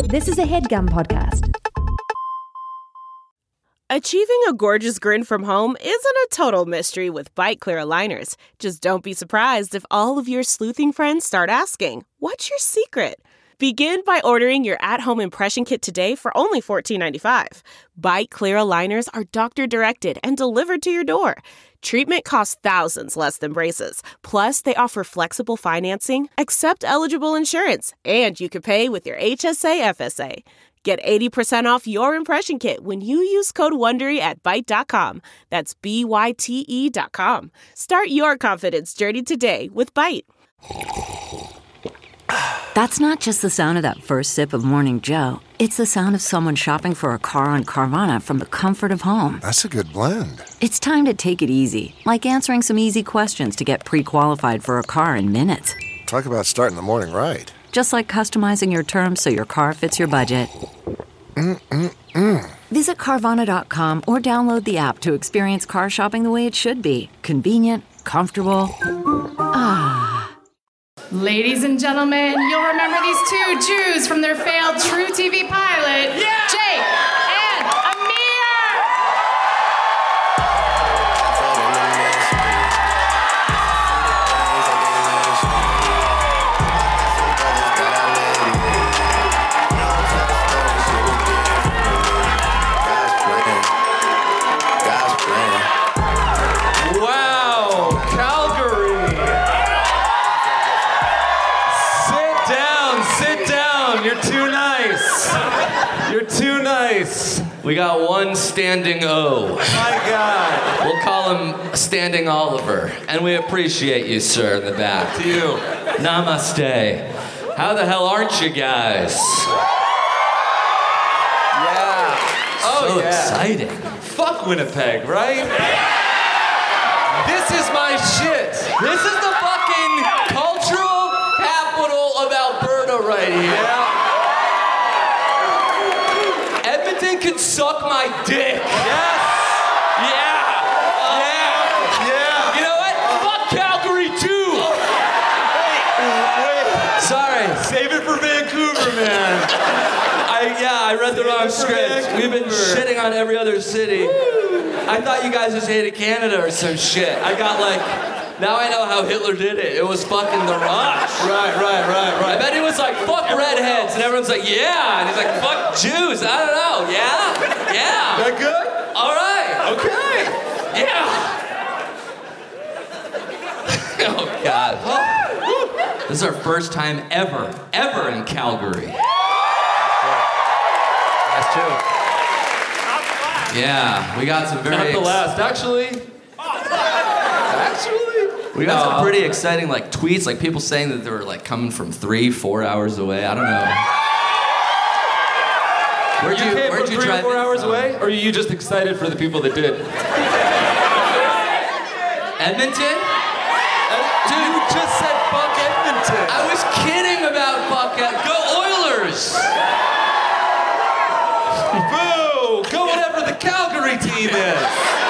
This is a HeadGum podcast. Achieving a gorgeous grin from home isn't a total mystery with Byte Clear aligners. Just don't be surprised if all of your sleuthing friends start asking, "What's your secret?" Begin by ordering your at-home impression kit today for only $14.95. Byte Clear aligners are doctor-directed and delivered to your door. Treatment costs thousands less than braces. Plus, they offer flexible financing, accept eligible insurance, and you can pay with your HSA FSA. Get 80% off your impression kit when you use code WONDERY at Byte.com. That's BYTE.com. Start your confidence journey today with Byte. That's not just the sound of that first sip of Morning Joe. It's the sound of someone shopping for a car on Carvana from the comfort of home. That's a good blend. It's time to take it easy, like answering some easy questions to get pre-qualified for a car in minutes. Talk about starting the morning right. Just like customizing your terms so your car fits your budget. Visit Carvana.com or download the app to experience car shopping the way it should be. Convenient, comfortable. Ladies and gentlemen, you'll remember these two Jews from their failed True TV pilot, Jake and Amir! Wow, Calgary! Sit down. You're too nice. You're too nice. We got one standing O. My God. We'll call him Standing Oliver. And we appreciate you, sir, in the back. To you. Namaste. How the hell aren't you guys? Yeah. Oh, So yeah. exciting. Fuck Winnipeg, right? This is my shit. This is the fucking cultural capital of Alberta right here. Edmonton can suck my dick. Yes. Yeah. You know what? Fuck Calgary too. Wait. Sorry. Save it for Vancouver, man. I read the wrong script. Vancouver. We've been shitting on every other city. I thought you guys just hated Canada or some shit. I got now I know how Hitler did it. It was fucking the Rush. Right. I bet he was like, fuck redheads, and everyone's like, yeah. And he's like, fuck Jews. I don't know. Yeah. That good? All right. Okay. Yeah. Oh, God. This is our first time ever in Calgary. That's true. Yeah, we got some very... Not the last, actually. We got some pretty exciting tweets, people saying that they were coming from 3-4 hours away. I don't know. Where'd you Three or drive 4 in hours from? away? Or are you just excited for the people that did? Edmonton? Dude, you just said fuck Edmonton. I was kidding about fuck Edmonton. Go Oilers! Boo! Go whatever the Calgary team is.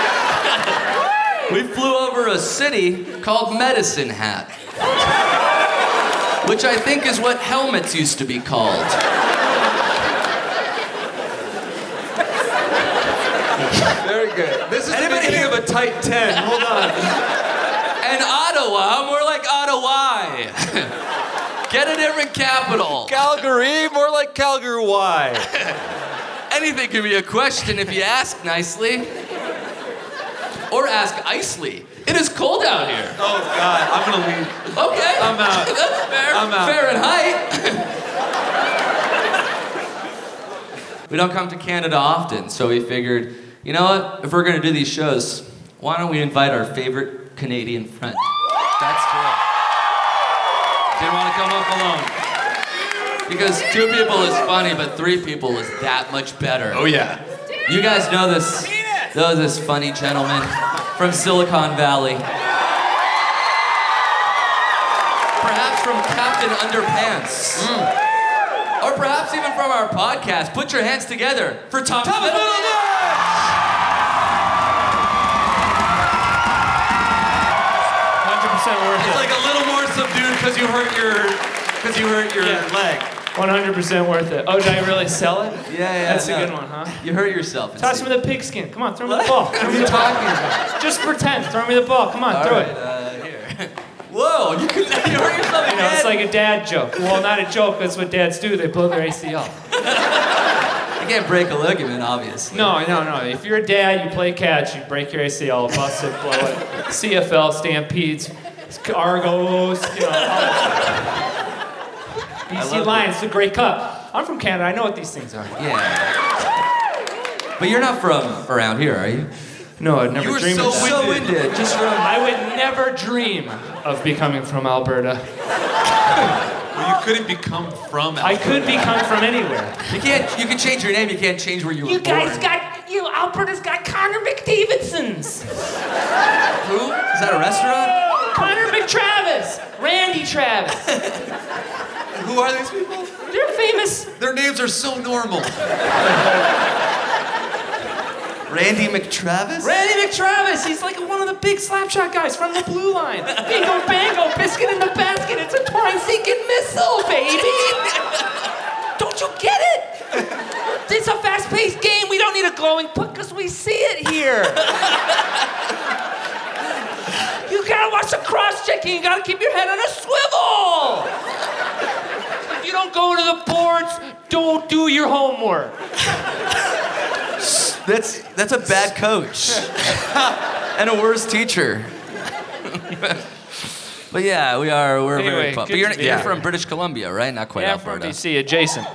We flew over a city called Medicine Hat, which I think is what helmets used to be called. Very good. This is the beginning of a tight 10. Hold on. And Ottawa, more like Ottawa. Get a different capital. Calgary, more like Calgary. Why? Anything can be a question if you ask nicely. Or ask icely. It is cold out here. Oh, God. I'm going to leave. Okay. I'm out. That's fair. I'm out. Fahrenheit. We don't come to Canada often, so we figured, you know what? If we're going to do these shows, why don't we invite our favorite Canadian friend? That's true. Didn't want to come up alone. Because 2 people is funny, but 3 people is that much better. Oh, yeah. You guys know this funny gentleman from Silicon Valley. Perhaps from Captain Underpants. Or perhaps even from our podcast. Put your hands together for Thomas Middleton. 100% worth it. It's a little more subdued because you hurt your leg. 100% worth it. Oh, did I really sell it? Yeah. That's a good one, huh? You hurt yourself. Toss me the pigskin. Come on, throw me the ball. What are you talking about? Just pretend. Throw me the ball. Come on, throw it. Here. Whoa, you hurt yourself again. It's like a dad joke. Well, not a joke. That's what dads do. They blow their ACL. You can't break a ligament, obviously. No. If you're a dad, you play catch, you break your ACL, bust it, blow it. CFL, Stampedes, Argos, all that stuff. BC Lions, the Grey Cup. I'm from Canada. I know what these things are. Yeah. But you're not from around here, are you? No, I'd never dream of that. You were so winded. I would never dream of becoming from Alberta. Well, you couldn't become from Alberta. I could become from anywhere. You can change your name. You can't change where you were born. Alberta's got Connor McDavidsons. Who? Is that a restaurant? Connor McTravis. Randy Travis. Who are these people? They're famous. Their names are so normal. Randy McTravis? Randy McTravis. He's like one of the big slapshot guys from the blue line. Bingo, bango, biscuit in the basket. It's a twine-seeking missile, baby. Don't you get it? It's a fast-paced game. We don't need a glowing puck because we see it here. You gotta watch the cross-checking. You gotta keep your head on a swivel. If you don't go to the boards, don't do your homework. That's a bad coach. And a worse teacher. But yeah, we're Anyway, very pumped. But you're from British Columbia, right? Not quite Alberta. From BC, adjacent.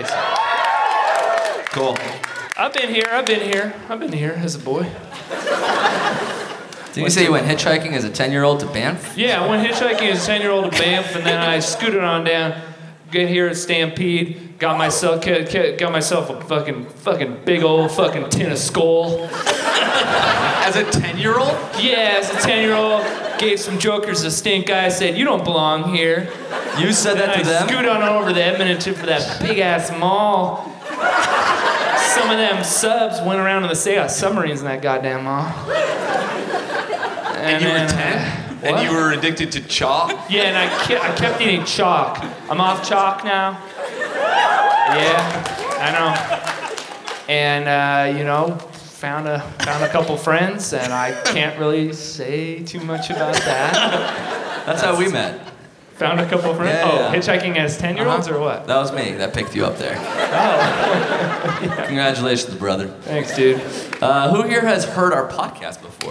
Cool. I've been here as a boy. Did you say you went hitchhiking as a 10-year-old to Banff? Yeah, I went hitchhiking as a 10-year-old to Banff, and then I scooted on down, get here at Stampede, got myself a fucking big old fucking tin of Skol. As a 10-year-old? Yeah, as a 10-year-old, gave some jokers a stink eye, said, "You don't belong here." You said that to them? I scooted on over to Edmonton for that big-ass mall. Some of them subs went around to the submarines in that goddamn mall. And you were 10? And you were addicted to chalk? Yeah, and I kept eating chalk. I'm off chalk now. Yeah, I know. And, found a couple friends, and I can't really say too much about that. That's how we met. Found a couple friends? Yeah. Hitchhiking as 10-year-olds or what? That was me. That picked you up there. Oh. Congratulations, brother. Thanks, dude. Who here has heard our podcast before?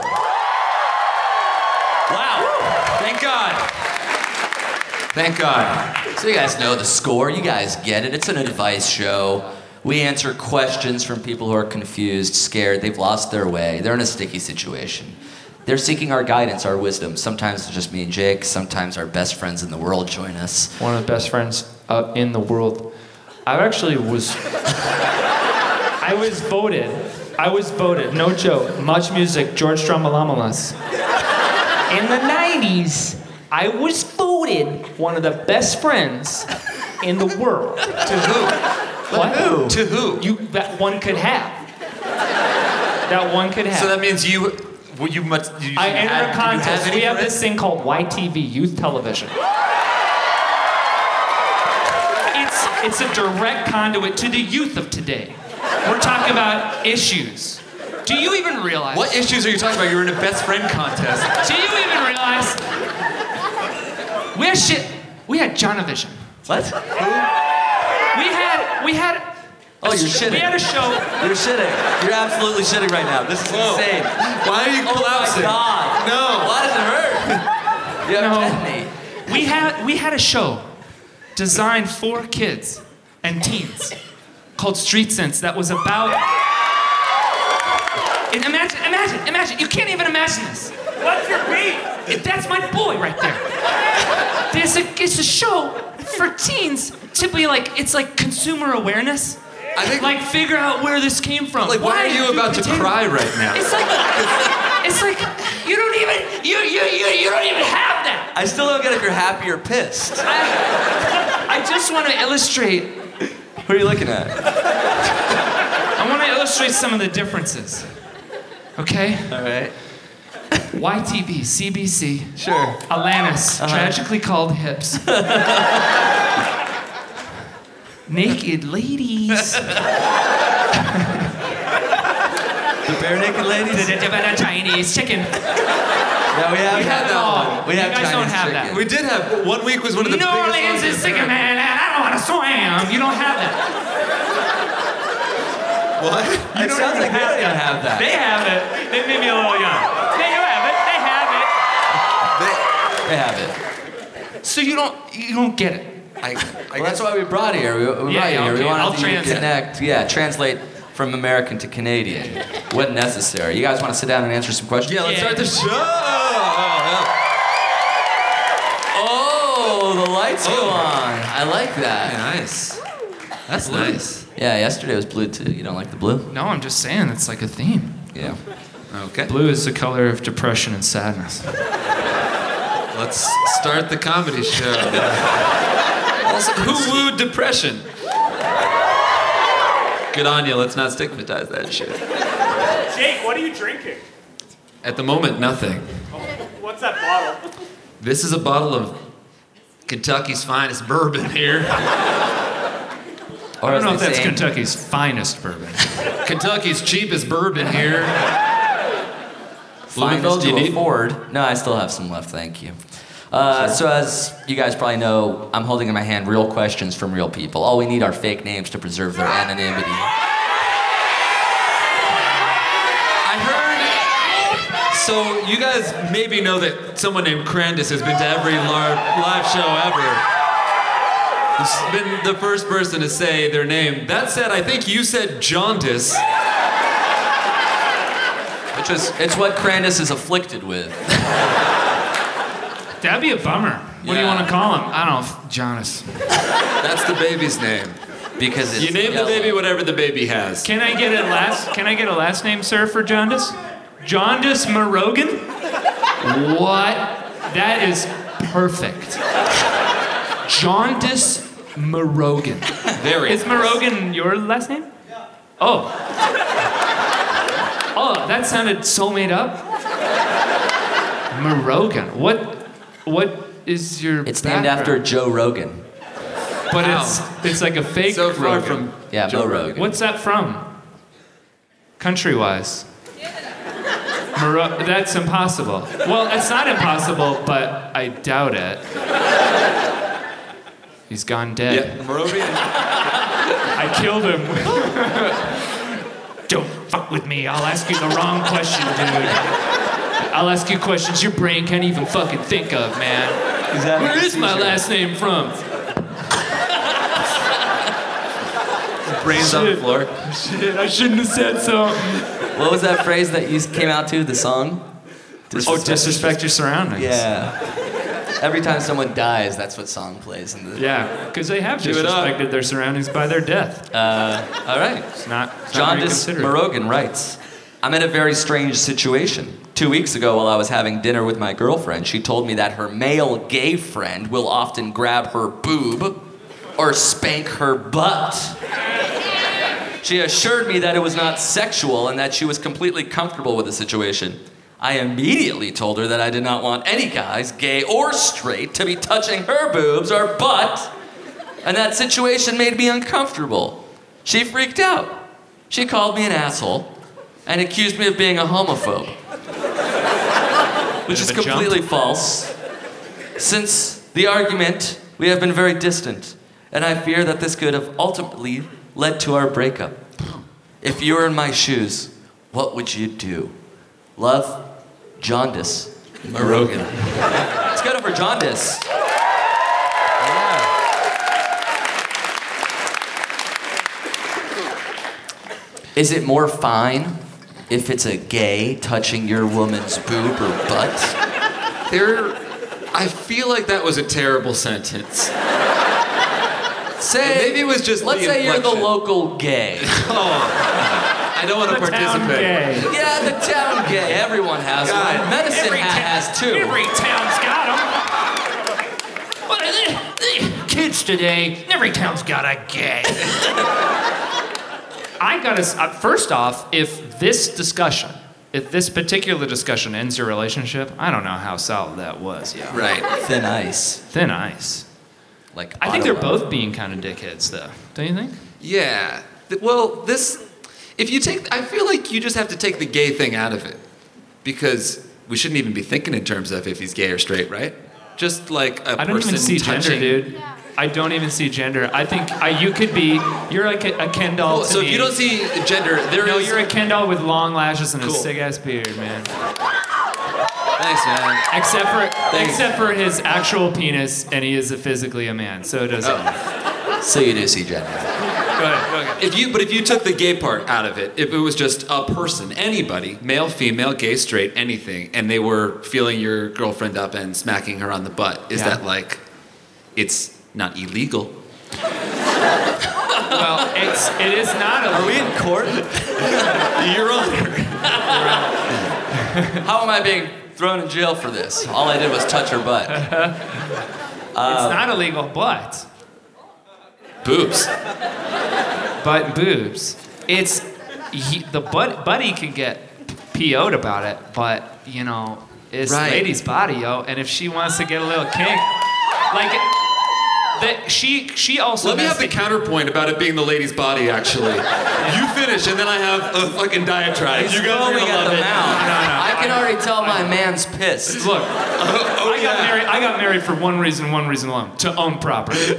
Wow. Thank God. Thank God. So you guys know the score. You guys get it. It's an advice show. We answer questions from people who are confused, scared, they've lost their way. They're in a sticky situation. They're seeking our guidance, our wisdom. Sometimes it's just me and Jake. Sometimes our best friends in the world join us. One of the best friends in the world. I was voted, no joke, Much Music, George Strombolopoulos. In the 90s, I was voted one of the best friends in the world. To who? What? Who? To who? That one could have. That one could have. So that means you I entered a contest. We have this thing called YTV, Youth Television. It's a direct conduit to the youth of today. We're talking about issues. Do you even realize? What issues are you talking about? You're in a best friend contest. Do you even realize? We had Jonavision. What? We had. Oh, you're shitting. We had a show. You're shitting. You're absolutely shitting right now. This is insane. Why are you collapsing? Oh my God. No. Why does it hurt? You have No. We had a show designed for kids and teens called Street Sense that was about. Imagine. You can't even imagine this. What's your beat? That's my boy right there. It's a show for teens to be like, it's like consumer awareness. I think, like, figure out where this came from. Like, why are you about to cry right now? It's like you don't even have that. I still don't get if you're happy or pissed. I just want to illustrate. What are you looking at? I want to illustrate some of the differences. Okay? All right. YTV, CBC. Sure. Alanis, tragically called Hips. naked ladies. The bare naked ladies? Chinese chicken. Yeah, we have that one. We have you guys Chinese don't have chicken. that. We did have, one week was one of the New biggest Orleans ones is in chicken, America. man. I don't want to swim. You don't have that. What? It sounds like they don't even have that. They have it. They made me a little young. They have it. They have it. They have it. So you don't get it. Well, that's why we brought you here. We brought you here. okay. We wanted I'll you to translate. connect. Yeah, translate from American to Canadian when necessary. You guys want to sit down and answer some questions? Yeah, let's start the show. Oh, the lights go on. I like that. Nice. That's nice. Yeah, yesterday was blue too. You don't like the blue? No, I'm just saying it's like a theme. Yeah. Okay. Blue is the color of depression and sadness. Let's start the comedy show. Also, who wooed depression? Good on you. Let's not stigmatize that shit. Jake, what are you drinking? At the moment, nothing. What's that bottle? This is a bottle of Kentucky's finest bourbon here. I don't know if that's Kentucky's finest bourbon. Kentucky's cheapest bourbon here. Finest Blumenfeld, do you to need? afford. No, I still have some left, thank you. So as you guys probably know, I'm holding in my hand real questions from real people. All we need are fake names to preserve their anonymity. I heard. So you guys maybe know that someone named Crandis has been to every live show ever. He's been the first person to say their name. That said, I think you said jaundice. It's what Crandis is afflicted with. That'd be a bummer. What do you want to call him? I don't know, Jonas. That's the baby's name. Because it's You name yellow. the baby whatever the baby has. Can I get a last name, sir, for Jaundice? Jaundice Marogan? What? That is perfect. Jaundice Marogan. Very. Is Marogan your last name? Oh. Oh, that sounded so made up. Marogan. What is your It's named after Joe Rogan. But it's like a fake So far Rogan. from Yeah, Joe Joe Rogan. Rogan. What's that from? Country-wise. That's impossible. Well, it's not impossible, but I doubt it. He's gone dead. Yeah, Moravian. I killed him. Don't fuck with me. I'll ask you the wrong question, dude. I'll ask you questions your brain can't even fucking think of, man. Where is my last name from? Brains on the floor. Shit, I shouldn't have said something. What was that phrase that you came out to, the song? Disrespect your surroundings. Yeah. Every time someone dies, that's what song plays in the... Yeah, because they have Give it up. disrespected their surroundings by their death. All right. It's not Jaundice reconsidered. Marogan writes, I'm in a very strange situation. 2 weeks ago, while I was having dinner with my girlfriend, she told me that her male gay friend will often grab her boob or spank her butt. She assured me that it was not sexual and that she was completely comfortable with the situation. I immediately told her that I did not want any guys, gay or straight, to be touching her boobs or butt, and that situation made me uncomfortable. She freaked out. She called me an asshole and accused me of being a homophobe, which is Bit of a jump. completely false. Since the argument, we have been very distant, and I fear that this could have ultimately led to our breakup. If you were in my shoes, what would you do? Love, Jaundice Marogan. Let's get over Jaundice. Is it more fine if it's a gay touching your woman's boob or butt? I feel like that was a terrible sentence. Say, Maybe it was just let's the say you're the inflection. local gay. I don't want to Town participate. gay. Yeah, the town gay. Everyone has God. one. Medicine Hat has two. Every town's got them. What are they? Kids today, every town's got a gay. I gotta, first off, if this particular discussion ends your relationship, I don't know how solid that was, yeah. Right. Thin ice. Thin ice. like. I think they're Ottawa. both being kind of dickheads, though. Don't you think? Yeah. Well, I feel like you just have to take the gay thing out of it, because we shouldn't even be thinking in terms of if he's gay or straight, right? Just like a person I don't even see touching. gender, dude. I don't even see gender. I think you could be. You're like a Ken doll. Cool. To So me. if you don't see gender, No, you're a Ken doll with long lashes and Cool. a sick ass beard, man. Thanks, man. Except for his actual penis, and he is physically a man, so it doesn't. So you do see gender. Go ahead. If you took the gay part out of it, if it was just a person, anybody, male, female, gay, straight, anything, and they were feeling your girlfriend up and smacking her on the butt, is that like, it's not illegal? Well, it is not. Are we in court? Your Honor. How am I being thrown in jail for this? All I did was touch her butt. It's not illegal, but Boobs. boobs. It's the buddy can get PO'd about it, but you know, it's Right. lady's body, yo. And if she wants to get a little kink, like she also. Let me has have the to- counterpoint about it being the lady's body, actually. You finish, and then I have a fucking diatribe. He's You guys are foaming gonna at love the it. mouth. No. I can already tell my man's pissed. Look, I got married for one reason alone: to own property.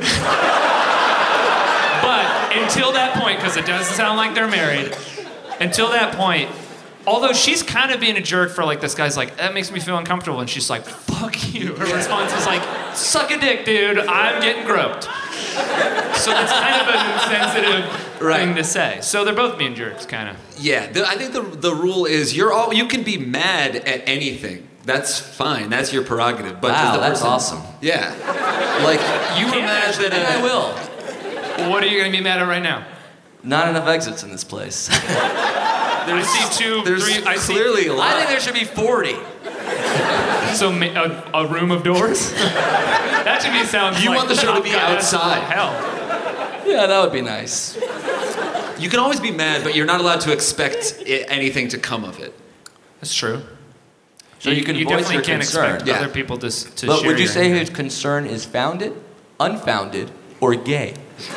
But until that point, because it doesn't sound like they're married, until that point, although she's kind of being a jerk for like this guy's like, that makes me feel uncomfortable, and she's like, fuck you. Her response is like, suck a dick, dude. I'm getting groped. So that's kind of an insensitive thing to say. So they're both being jerks, kind of. Yeah, I think the rule is you can be mad at anything. That's fine. That's your prerogative. But Wow, does the that's person- awesome. Yeah, like you were Can't mad actually, that And I will. What are you going to be mad at right now? Not enough exits in this place. I see two, There's three. I see. clearly a lot. I think there should be 40. So a room of doors? That to me sounds You like want the show to be God, that's outside. Hell. Yeah, that would be nice. You can always be mad, but you're not allowed to expect anything to come of it. That's true. So you can voice definitely your can't concern. expect Yeah. other people to But share would you your say anger. his concern is founded, unfounded, or gay?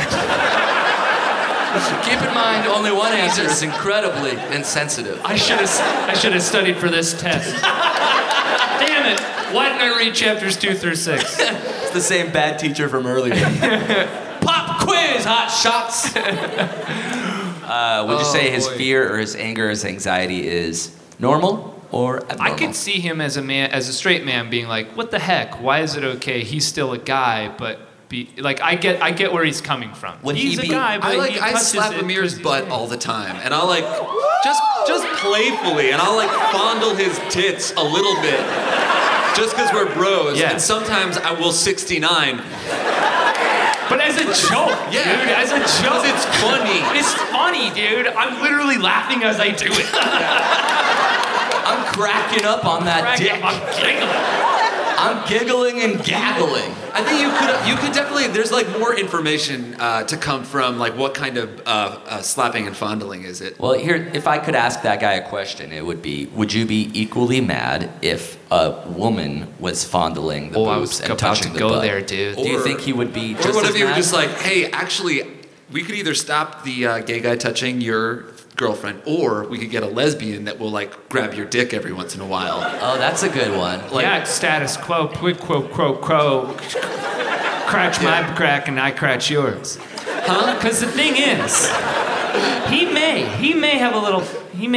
Keep in mind, only one answer is incredibly insensitive. I should have studied for this test. Damn it! Why didn't I read chapters 2 through 6? It's the same bad teacher from earlier. Pop quiz, hot shots. Would you say his fear or his anger or his anxiety is normal or abnormal? I could see him as a straight man being like, what the heck? Why is it okay? He's still a guy, but I get where he's coming from. Would he's he a be- guy, but I he I touches slap it Amir's 'cause he's butt gay. all the time, and I'll like just playfully, and I'll like fondle his tits a little bit, just because we're bros. Yeah. And sometimes I will 69. But as a joke, Yeah. dude, as a joke. It's funny. It's funny, dude. I'm literally laughing as I do it. I'm cracking up on that dick. I'm giggling. I'm giggling and gaggling. I think you could definitely. There's like more information to come from like what kind of slapping and fondling is it? Well, here, if I could ask that guy a question, it would be: would you be equally mad if a woman was fondling the Oh, I boobs was and about touching to the go butt? there, dude. Do you Or- think he would be just Or what as if you were mad? just like, hey, actually, we could either stop the gay guy touching your girlfriend, or we could get a lesbian that will like grab your dick every once in a while. Oh, that's a good one. Like- yeah, it's status quo, quid quo quo quo. Crouch my crack and I crouch yours. Huh? Because the thing is, he may have a little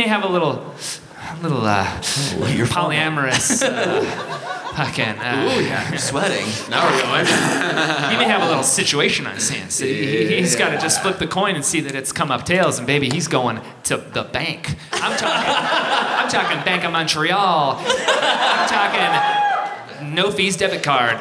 polyamorous. Fucking. You're sweating. Now we're going. He may have a little situation on his hands. He's got to just flip the coin and see that it's come up tails, and baby, he's going to the bank. I'm talking Bank of Montreal. I'm talking no fees debit card.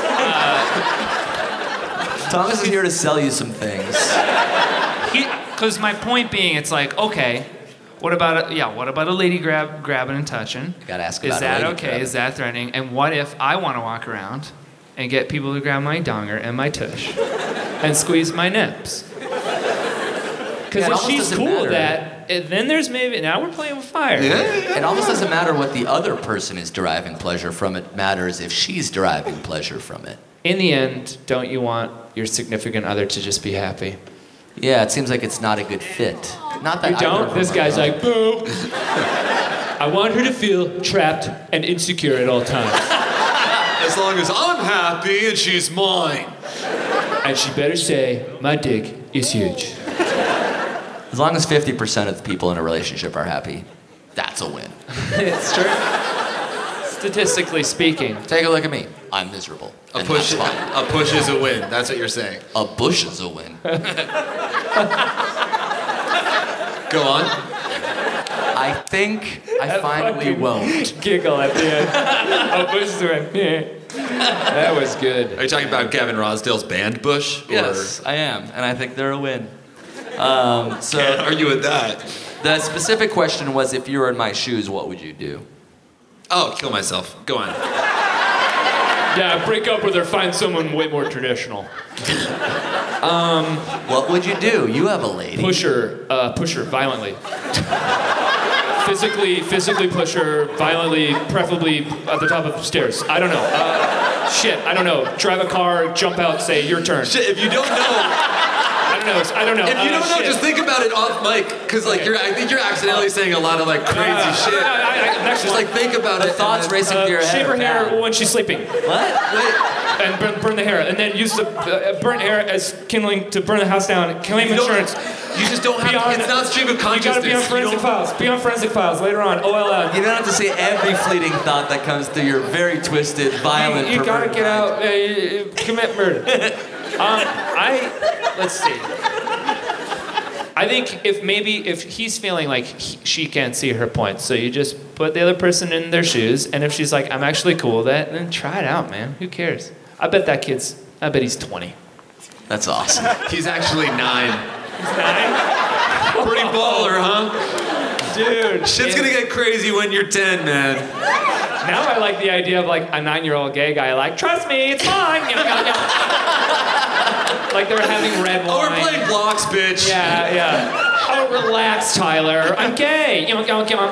Thomas is here to sell you some things. Because my point being, it's like, okay, what about a lady grabbing and touching? Gotta ask Is about a that lady okay? grabbing. Is that threatening? And what if I want to walk around and get people to grab my donger and my tush and squeeze my nips? Because Yeah, it if almost she's doesn't cool with matter. that, then there's maybe, now we're playing with fire. It almost doesn't matter what the other person is deriving pleasure from. It matters if she's deriving pleasure from it. in the end, don't you want your significant other to just be happy? Yeah, it seems like it's not a good fit. Not that You either don't? of This them are guy's wrong. like, boo. I want her to feel trapped and insecure at all times. As long as I'm happy and she's mine. And she better say, my dick is huge. As long as 50% of the people in a relationship are happy, that's a win. It's true. Statistically speaking. Take a look at me. I'm miserable. A and push, that's fine. a push is a win. That's what you're saying. A bush is a win. Go on. I think I finally fucking won't. Giggle at the end. Oh, Bush is doing. That was good. Are you talking about Gavin Rosdale's band Bush? Yes, I am, and I think they're a win. So Can't argue with that. the specific question was, if you were in my shoes, what would you do? Oh, kill myself. Go on. Yeah, break up with her, find someone way more traditional. What would you do? You have a lady. Push her violently. Physically push her violently, preferably at the top of the stairs. I don't know. I don't know. Drive a car, jump out, say, your turn. Shit, if you don't know, I don't know. if you don't know, shit. just think about it off mic, because like I think you're accidentally saying a lot of like crazy shit. Next Just like think about The it. thoughts racing through your head. shave her are hair bad. when she's sleeping. What? And burn the hair. And then use the burnt hair as kindling to burn the house down. Claim insurance. You just don't have to. It's not stream of You consciousness. gotta be on forensic files. Be on forensic files later on. OLL. You don't have to say every fleeting thought that comes through your very twisted, violent, You gotta perverted get mind. out, commit murder. Let's see. I think if he's feeling like she can't see her point, so you just put the other person in their shoes, and if she's like, I'm actually cool with that, then try it out, man. Who cares? I bet he's 20. That's awesome. He's actually 9. He's 9? Pretty baller, huh? Dude. Shit's gonna get crazy when you're 10, man. Now I like the idea of like a 9-year-old gay guy, like, trust me, it's fine. Like they were having red wine. Oh, we're playing blocks, bitch. Yeah. Oh, relax, Tyler. I'm gay. None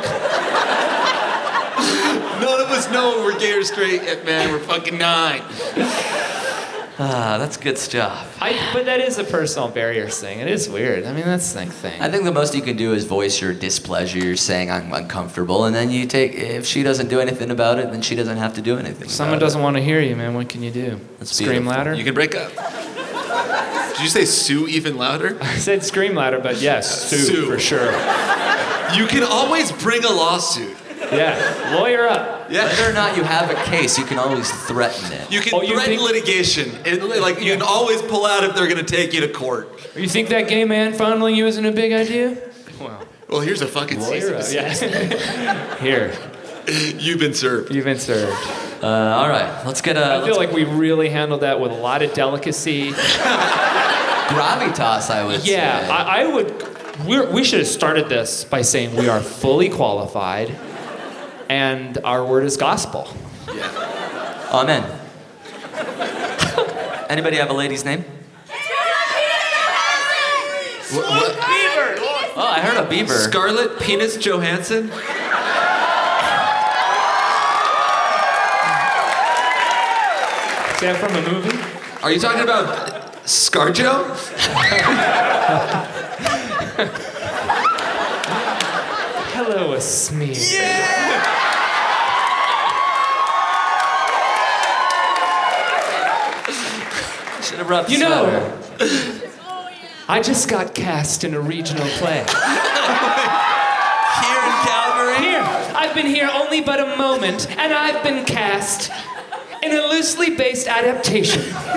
of us know we're gay or straight yet, man. We're fucking 9. That's good stuff. But that is a personal barrier thing. It is weird. I mean, that's the thing. I think the most you can do is voice your displeasure. You're saying I'm uncomfortable, and then you take. If she doesn't do anything about it, then she doesn't have to do anything. If someone doesn't want to hear you, man, what can you do? That's Scream beautiful. louder? You can break up. Did you say sue even louder? I said scream louder, but yes, sue for sure. You can always bring a lawsuit. Yeah, lawyer up. Yeah. Whether or not you have a case, you can always threaten it. You can Oh, you threaten think- litigation. You can always pull out if they're gonna take you to court. You think that gay man fondling you isn't a big idea? Well, here's a fucking Lawyer up. cease. Yeah. Here, You've been served. you've been served. All right, let's get a. I feel like we really handled that with a lot of delicacy. gravitas, I would say. Yeah, I would. We should have started this by saying we are fully qualified, and our word is gospel. Amen. Anybody have a lady's name? What? Oh, I heard a beaver. Scarlett Penis Johansson? Is that from a movie? Are you talking about ScarJo? Hello, a smear. Should have brought the You sweater. know, I just got cast in a regional play. Here in Calgary? Here, I've been here only but a moment, and I've been cast in a loosely based adaptation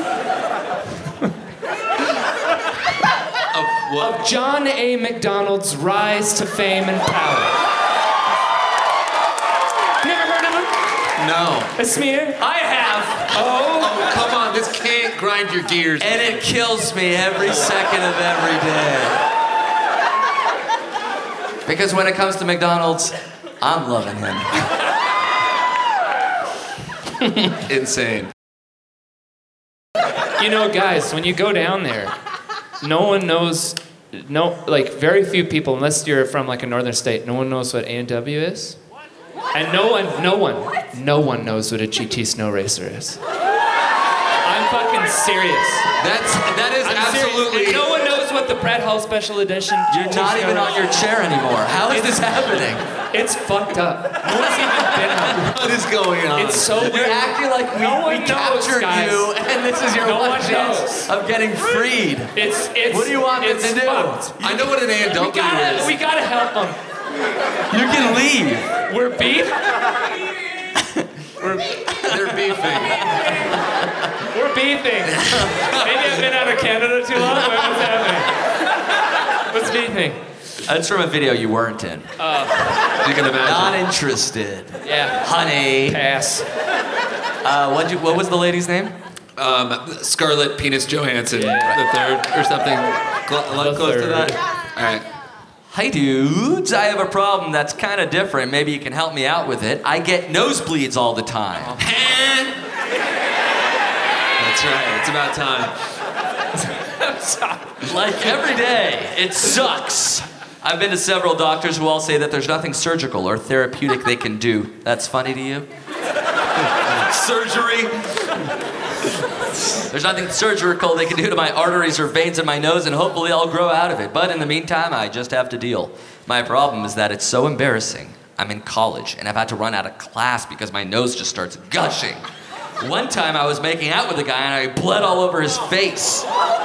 What? of John A. MacDonald's Rise to Fame and Power. Never heard of him? No. A smear? I have. Oh. Oh, come on. This can't grind your gears. And it kills me every second of every day. Because when it comes to McDonald's, I'm loving him. Insane. You know, guys, when you go down there, no one knows, very few people, unless you're from like a northern state, no one knows what A&W is. And no one knows what a GT snow racer is. I'm fucking serious. That is I'm absolutely. serious. And no one knows what the Brett Hall Special Edition. You're not even on your chair anymore. How is this happening? It's fucked up. No one's even been on. What is going on? It's so You're weird. acting like we captured guys. you, and this is your No one one chance knows. of getting freed. It's. What do you want me to it's do? fucked. I know what an ANW is. We gotta help them. You can leave. We're beef. They're beefing. We're beefing. Maybe I've been out of Canada too long. What's happening? What's beefing? That's from a video you weren't in. You can imagine. Not interested. Yeah. Honey. Pass. What was the lady's name? Scarlett Penis Johansson, the third or something close to third. that. All right. Hi dudes, I have a problem that's kind of different. Maybe you can help me out with it. I get nosebleeds all the time. That's right. It's about time. Like every day. It sucks. I've been to several doctors who all say that there's nothing surgical or therapeutic they can do. That's funny to you? Surgery. There's nothing surgical they can do to my arteries or veins in my nose, and hopefully I'll grow out of it. But in the meantime, I just have to deal. My problem is that it's so embarrassing. I'm in college, and I've had to run out of class because my nose just starts gushing. One time I was making out with a guy, and I bled all over his face.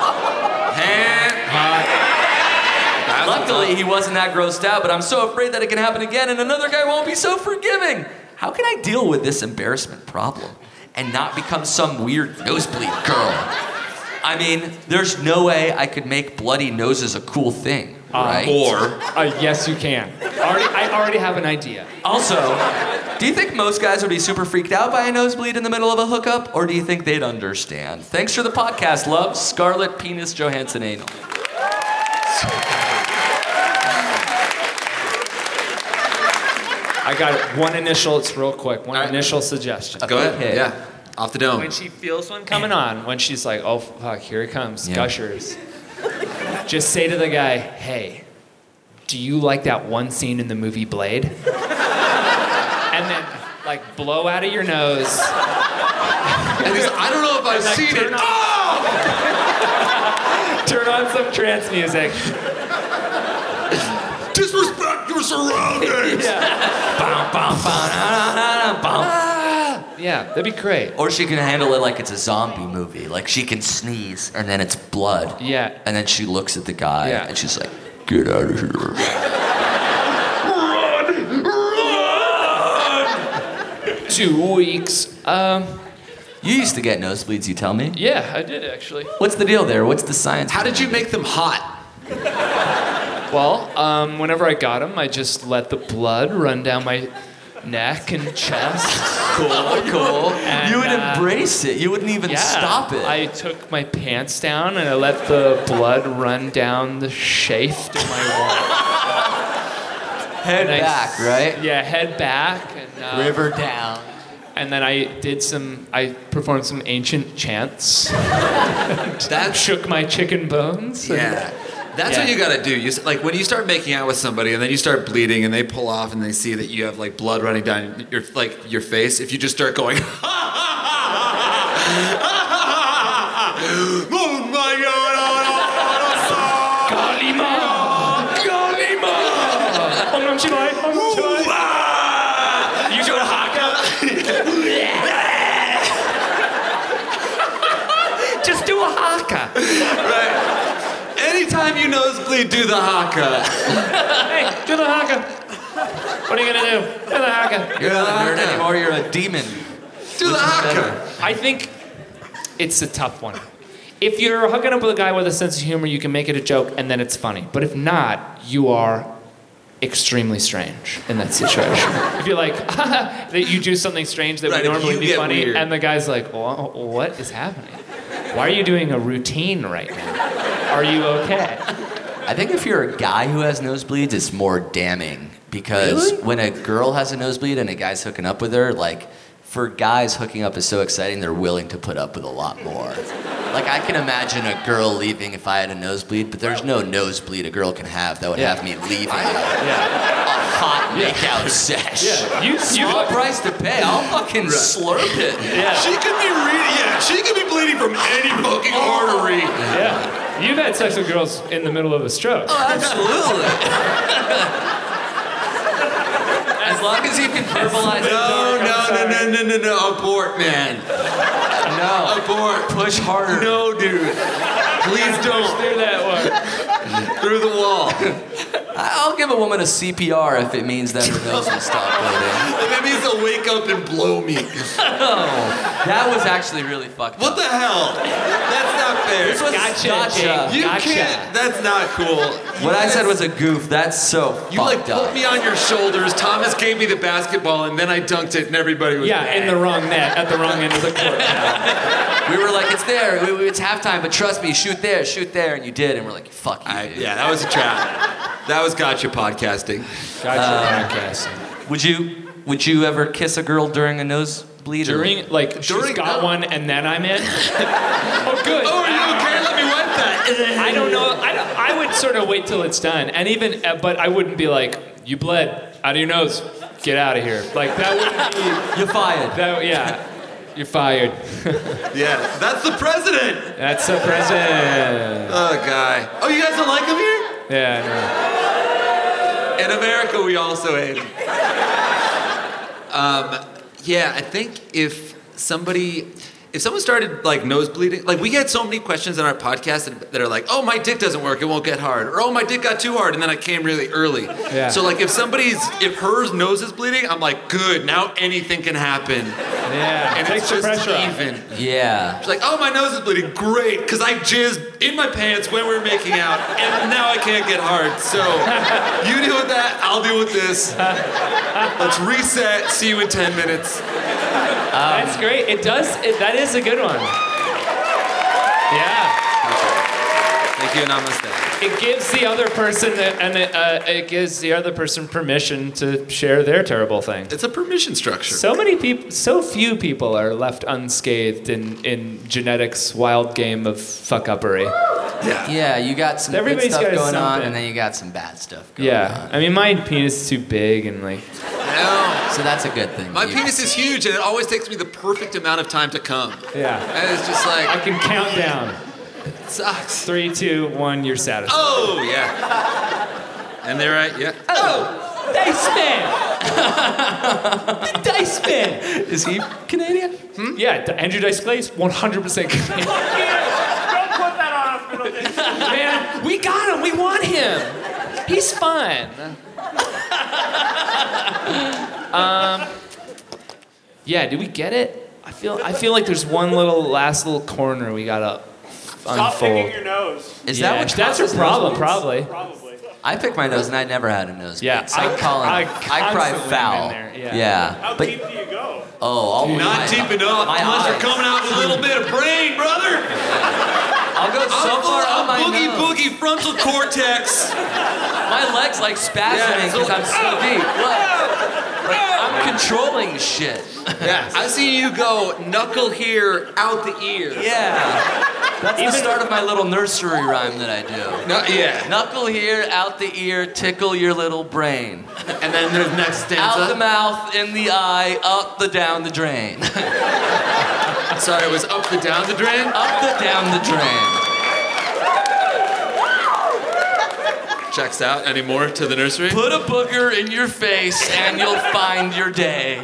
Luckily, he wasn't that grossed out, but I'm so afraid that it can happen again, and another guy won't be so forgiving. How can I deal with this embarrassment problem and not become some weird nosebleed girl? I mean, there's no way I could make bloody noses a cool thing, right? Yes, you can. I already have an idea. Also, do you think most guys would be super freaked out by a nosebleed in the middle of a hookup, or do you think they'd understand? Thanks for the podcast, love. Scarlett Penis Johansson Anal. I got one initial, it's real quick, initial suggestion. Go ahead. Okay. Yeah. Off the dome. When she feels one coming on, when she's like, oh fuck, here it comes, gushers. Just say to the guy, hey, do you like that one scene in the movie Blade? And then, like, blow out of your nose. And he's, I don't know if I've seen it. Turn on some trance music. Disrespect your surroundings. Yeah, that'd be great. Or she can handle it like it's a zombie movie. Like she can sneeze and then it's blood. Yeah. And then she looks at the guy Yeah. and she's like, get out of here. Run! 2 weeks. You used to get nosebleeds, you tell me? Yeah, I did actually. What's the deal there? What's the science? How did you make them hot? Well, whenever I got them, I just let the blood run down my neck and chest. Cool. And, You would embrace it. You wouldn't even stop it. I took my pants down and I let the blood run down the shaft of my wall. Head back, right? Yeah, head back. And, River down. And then I performed some ancient chants. That Shook my chicken bones. Yeah. That's what you gotta do. Like when you start making out with somebody and then you start bleeding and they pull off and they see that you have like blood running down your face. If you just start going, oh my God, Kalima! Om Nam Shivaya, Om Nam Shivaya. You do a haka. Just do a haka. right? Anytime you nosebleed, do the haka. Hey, do the haka. What are you gonna do? Do the haka. You're not a nerd anymore, you're a demon. Do the haka. I think it's a tough one. If you're hooking up with a guy with a sense of humor, you can make it a joke and then it's funny. But if not, you are extremely strange in that situation. If you're like, that you do something strange that Right, would if normally you be get funny, weird. and the guy's like, well, what is happening? Why are you doing a routine right now? Are you okay? I think if you're a guy who has nosebleeds, it's more damning. Because when a girl has a nosebleed and a guy's hooking up with her, like, for guys, hooking up is so exciting, they're willing to put up with a lot more. Like, I can imagine a girl leaving if I had a nosebleed, but there's no nosebleed a girl can have that would have me leaving a hot makeout sesh. Yeah. You Small price to pay. I'll fucking slurp it. Yeah. She could be bleeding from any fucking artery. Yeah. You've had sex with girls in the middle of a stroke. Oh, absolutely. As long as you can verbalize it. No, abort, man. No. Abort. Push harder. No, dude. Please don't. Through that one. Through the wall. I'll give a woman a CPR if it means that her nose will stop bleeding. That means they'll wake up and blow me. That was actually really fucked up. What the hell? That's not fair. This was gotcha. You can't. That's not cool. What I said was a goof. That's so You like fucked up. put me on your shoulders. Thomas gave me the basketball, and then I dunked it, and everybody was mad. In the wrong net at the wrong end of the court. We were like, it's there. It's halftime, but trust me, shoot there, and you did. And we're like, fuck you. Dude. Yeah, that was a trap. That was gotcha podcasting. Would you ever kiss a girl during a nosebleed? She's got one and then I'm in? Oh, good. Oh, are you okay? Let me wipe that. I don't know. I would sort of wait till it's done. And even, but I wouldn't be like, you bled out of your nose. Get out of here. Like, that wouldn't be... You're fired. You're fired. Yeah, that's the president. That's the president. Oh, guy. Oh, you guys don't like him here? Yeah, no. In America, we also hate him. Yeah, I think if someone started like nosebleeding, like we get so many questions on our podcast that are like, oh, my dick doesn't work, it won't get hard. Or, oh, my dick got too hard and then I came really early. Yeah. So like if her nose is bleeding, I'm like, good, now anything can happen. Yeah, and takes it's the just pressure off. even. Yeah. She's like, oh, my nose is bleeding, great, because I jizzed in my pants when we were making out, and now I can't get hard. So you deal with that, I'll deal with this. Let's reset, see you in 10 minutes. That's great. That is a good one. Yeah. Thank you, namaste. It gives the other person it gives the other person permission to share their terrible thing. It's a permission structure. So few people are left unscathed in genetics' wild game of fuck-uppery. Yeah, you got some Everybody's good stuff got going on, something. and then you got some bad stuff going on. I mean, my penis is too big and like... So that's a good thing. My penis is huge, and it always takes me the perfect amount of time to come. Yeah. And it's just like... I can count down. It sucks. 3, 2, 1, you're satisfied. Oh, yeah. And there yeah. Oh! Dice Man! The Dice Man! Is he Canadian? Yeah, Andrew Dice Clay is 100% Canadian. Don't put that on us. Man, we got him. We want him. He's fun. Yeah, did we get it? I feel like there's one last little corner we gotta Stop unfold. picking your nose. Is that what that's your causes problem? nosebleeds? Probably. Probably. I picked my nose and I never had a nosebleed. Yeah, so I cry constantly foul. am in there, yeah. How But deep do you go? Not deep enough, unless you're coming out with a little bit of brain, brother. I'll go so far on my boogie frontal cortex. My legs like spasming because I'm so deep. Look, I'm controlling shit. Yeah, I see you go knuckle here, out the ear. Yeah. That's the start of my little nursery rhyme that I do. No, yeah. Knuckle here, out the ear, tickle your little brain. And then the next stanza. Out the mouth, in the eye, up the down the drain. Sorry, it was up the down the drain? Up the down the drain. Checks out. Any more to the nursery? Put a booger in your face and you'll find your day.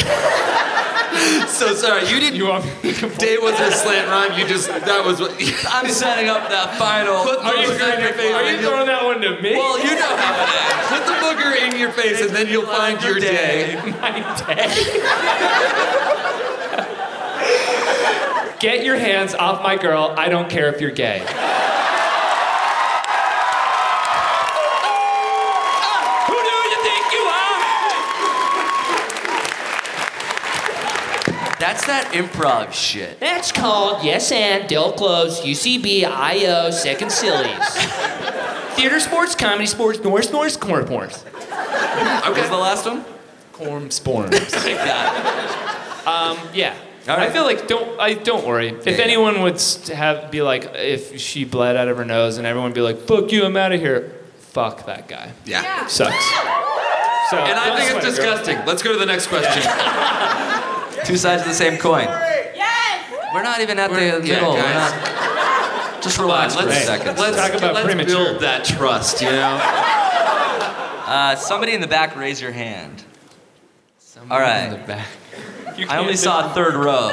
So sorry, you didn't. Day was a slant rhyme. That was what. I'm setting up that final. Put the booger in your face. Are you throwing that one to me? Well, you know how it is. Put the booger in your face and then you'll find your day. My day. Get your hands off my girl. I don't care if you're gay. That's that improv shit. That's called Yes and, Del Close, UCB, IO, Second Sillies. Theater sports, comedy sports, Norse, corn porns. What was the last one? Corn sporns. Yeah. Yeah. All right. I feel like don't worry. If anyone would be like, if she bled out of her nose and everyone would be like, fuck you, I'm out of here. Fuck that guy. Yeah. Sucks. So, And I think it's disgusting. Let's go to the next question. Two sides of the same coin. Yes! We're not even at the middle. guys. We're not. Just relax for a second. Let's talk about premature. build that trust, you know? Somebody in the back, raise your hand. All right. In the back. I only saw a third row.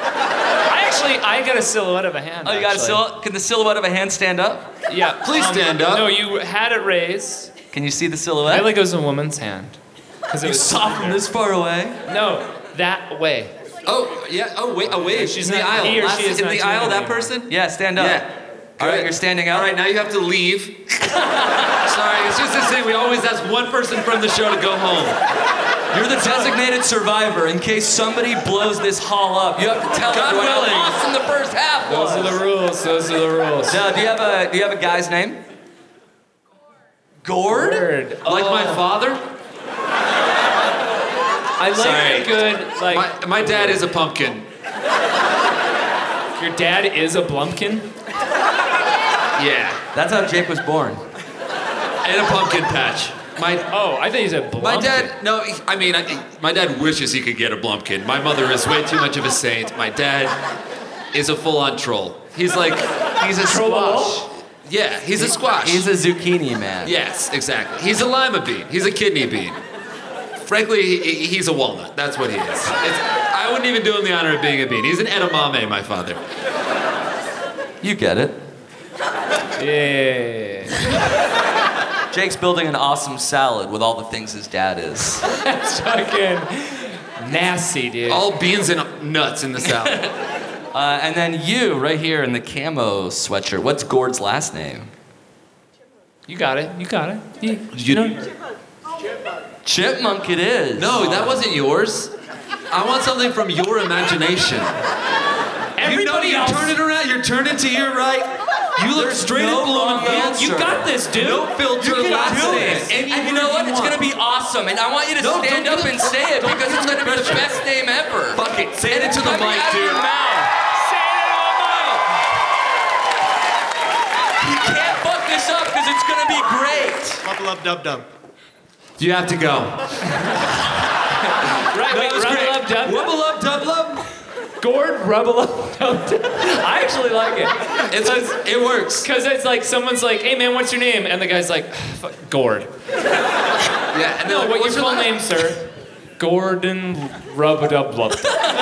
I got a silhouette of a hand. Oh, you got a silhouette? Can the silhouette of a hand stand up? Yeah. Please stand up. No, you had it raised. Can you see the I silhouette? feel like it was a woman's hand. Because it You was saw from this far away? No, that way. Oh, yeah. Oh, wait. She's in the not- aisle. he or she is in not the doing aisle, it that anymore. person? Yeah, stand up. Yeah. All right, you're standing up. All right, now you have to leave. Sorry, it's just this thing. We always ask one person from the show to go home. You're the designated survivor. In case somebody blows this hall up, you have to tell God everyone how willing. awesome the first half was. Those are the rules. Those are the rules. Now, do you have a guy's name? Gord? Word. Like my father? I like Sorry. a good, like, My dad is a pumpkin. your dad is a Blumpkin? Yeah. That's how Jake was born. And a pumpkin patch. I thought you said Blumpkin. My dad, no, my dad wishes he could get a Blumpkin. My mother is way too much of a saint. My dad is a full-on troll. He's a squash. Yeah, he's a squash. He's a zucchini man. Yes, exactly. He's a lima bean. He's a kidney bean. Frankly, he's a walnut. That's what he is. I wouldn't even do him the honor of being a bean. He's an edamame, my father. You get it. Yeah. Jake's building an awesome salad with all the things his dad is. That's fucking nasty, dude. All beans and nuts in the salad. And then you, right here in the camo sweatshirt. What's Gord's last name? You got it. Chipmunk it is. No, that wasn't yours. I want something from your imagination. Everybody else. Turn it around. You're turning to your right. You look straight at Blumenfeld. You got this, dude. No filter. You can last do name. it. And you know what? It's going to be awesome. And I want you to stand up and say it because it's going to be the best name ever. Fuck it. Say it into the Coming mic, out of dude. your mouth. Say it in the mic. You can't fuck this up because it's going to be great. Bubble up, dub dub. You have to go. Right, wait, rubble up, dub, dub. Wubble up, dub lub. Gord, rubble up, dub, dub. I actually like it. It works. Because it's like, someone's like, hey man, what's your name? And the guy's like, fuck, Gord. Yeah. No, what's your full name, sir? Gordon Rub-a-dub-lub.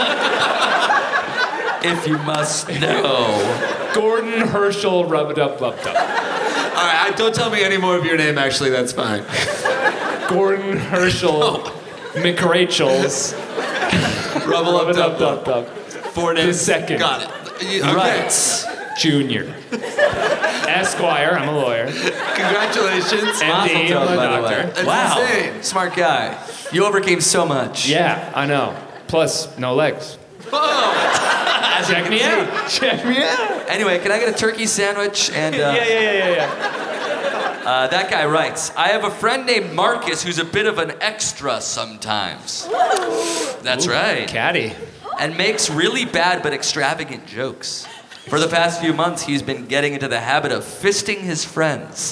If you must know. Gordon Herschel Rub-a-dub-lub-dub. All right, don't tell me any more of your name, actually. That's fine. Gordon Herschel McRachel's Rubble up, dub lub. Rub-a-dub-dub-dub. 4 names. The second. Got it. Okay. Right. Junior. Esquire, I'm a lawyer. Congratulations. MD, I'm a doctor. That's Wow. insane. Smart guy. You overcame so much. Yeah, I know. Plus, no legs. Check me out. Check me out. Anyway, can I get a turkey sandwich? And Yeah. that guy writes, I have a friend named Marcus who's a bit of an extra sometimes. That's right. Caddy. And makes really bad but extravagant jokes. For the past few months, he's been getting into the habit of fisting his friends.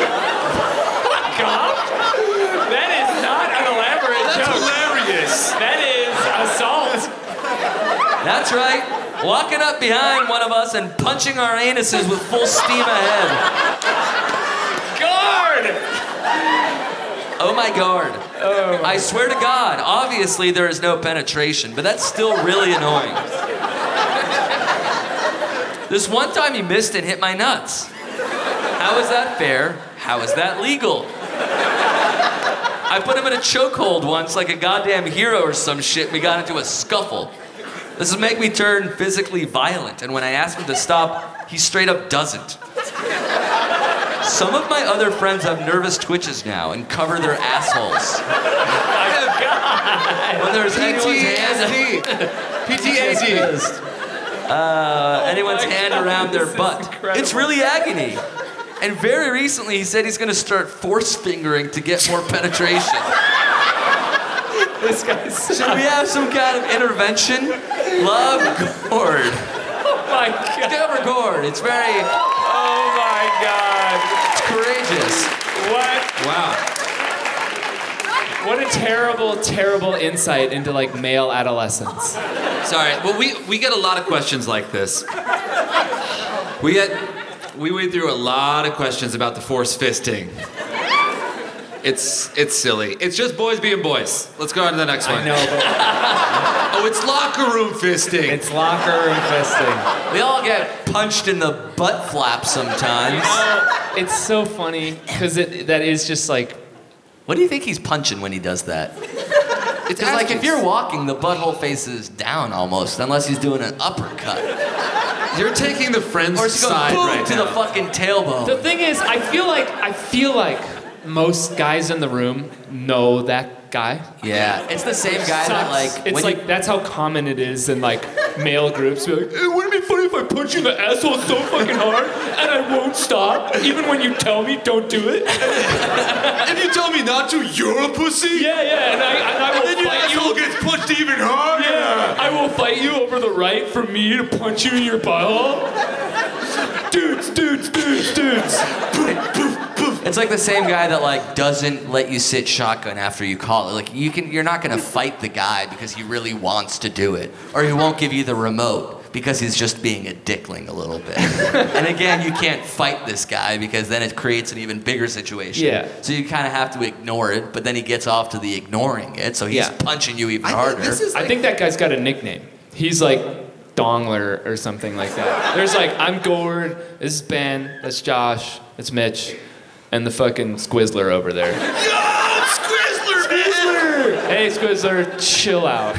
God? That is not an elaborate joke. Hilarious. That is assault. That's right. Walking up behind one of us and punching our anuses with full steam ahead. Guard! Oh my God. I swear to God, obviously there is no penetration, but that's still really annoying. This one time he missed and hit my nuts. How is that fair? How is that legal? I put him in a chokehold once like a goddamn hero or some shit. We got into a scuffle. This will make me turn physically violent, and when I ask him to stop, he straight up doesn't. Some of my other friends have nervous twitches now and cover their assholes. When there's anyone's hand around their butt. It's really agony. And very recently he said he's gonna start force fingering to get more penetration. This guy's. Should we have some kind of intervention? Love Gord. Oh my God. Discover Gord. It's very. Oh my God. It's courageous. What? Wow. What a terrible, terrible insight into like male adolescence. Sorry. Well, we get a lot of questions like this. We went through a lot of questions about the force fisting. It's silly. It's just boys being boys. Let's go on to the next one. I know, but Oh, it's locker room fisting. it's locker room fisting. We all get punched in the butt flap sometimes. It's so funny because that is just like. What do you think he's punching when he does that? It's like if you're walking, the butthole faces down almost, unless he's doing an uppercut. You're taking the friend's Or it's going side boom right to now. the fucking tailbone. The thing is, I feel like most guys in the room know that guy. Yeah, it's the same guy that like. It's when like you- that's how common it is in like male groups. Be like, hey, wouldn't it be funny if I punch you in the asshole so fucking hard and I won't stop, even when you tell me don't do it? If you tell me not to, you're a pussy? Yeah, and I will And then your fight you. asshole gets punched even harder? Yeah, I will fight you over the right for me to punch you in your butthole. Dudes. It's like the same guy that like doesn't let you sit shotgun after you call it. Like you're not gonna fight the guy because he really wants to do it, or he won't give you the remote because he's just being a dickling a little bit. And again, you can't fight this guy because then it creates an even bigger situation. Yeah. So you kind of have to ignore it, but then he gets off to the ignoring it, so he's punching you even harder. I think that guy's got a nickname. He's like Dongler or something like that. There's like, I'm Gord, this is Ben, that's Josh, that's Mitch, and the fucking Squizzler over there. Yo, Squizzler, man! Hey, Squizzler, chill out.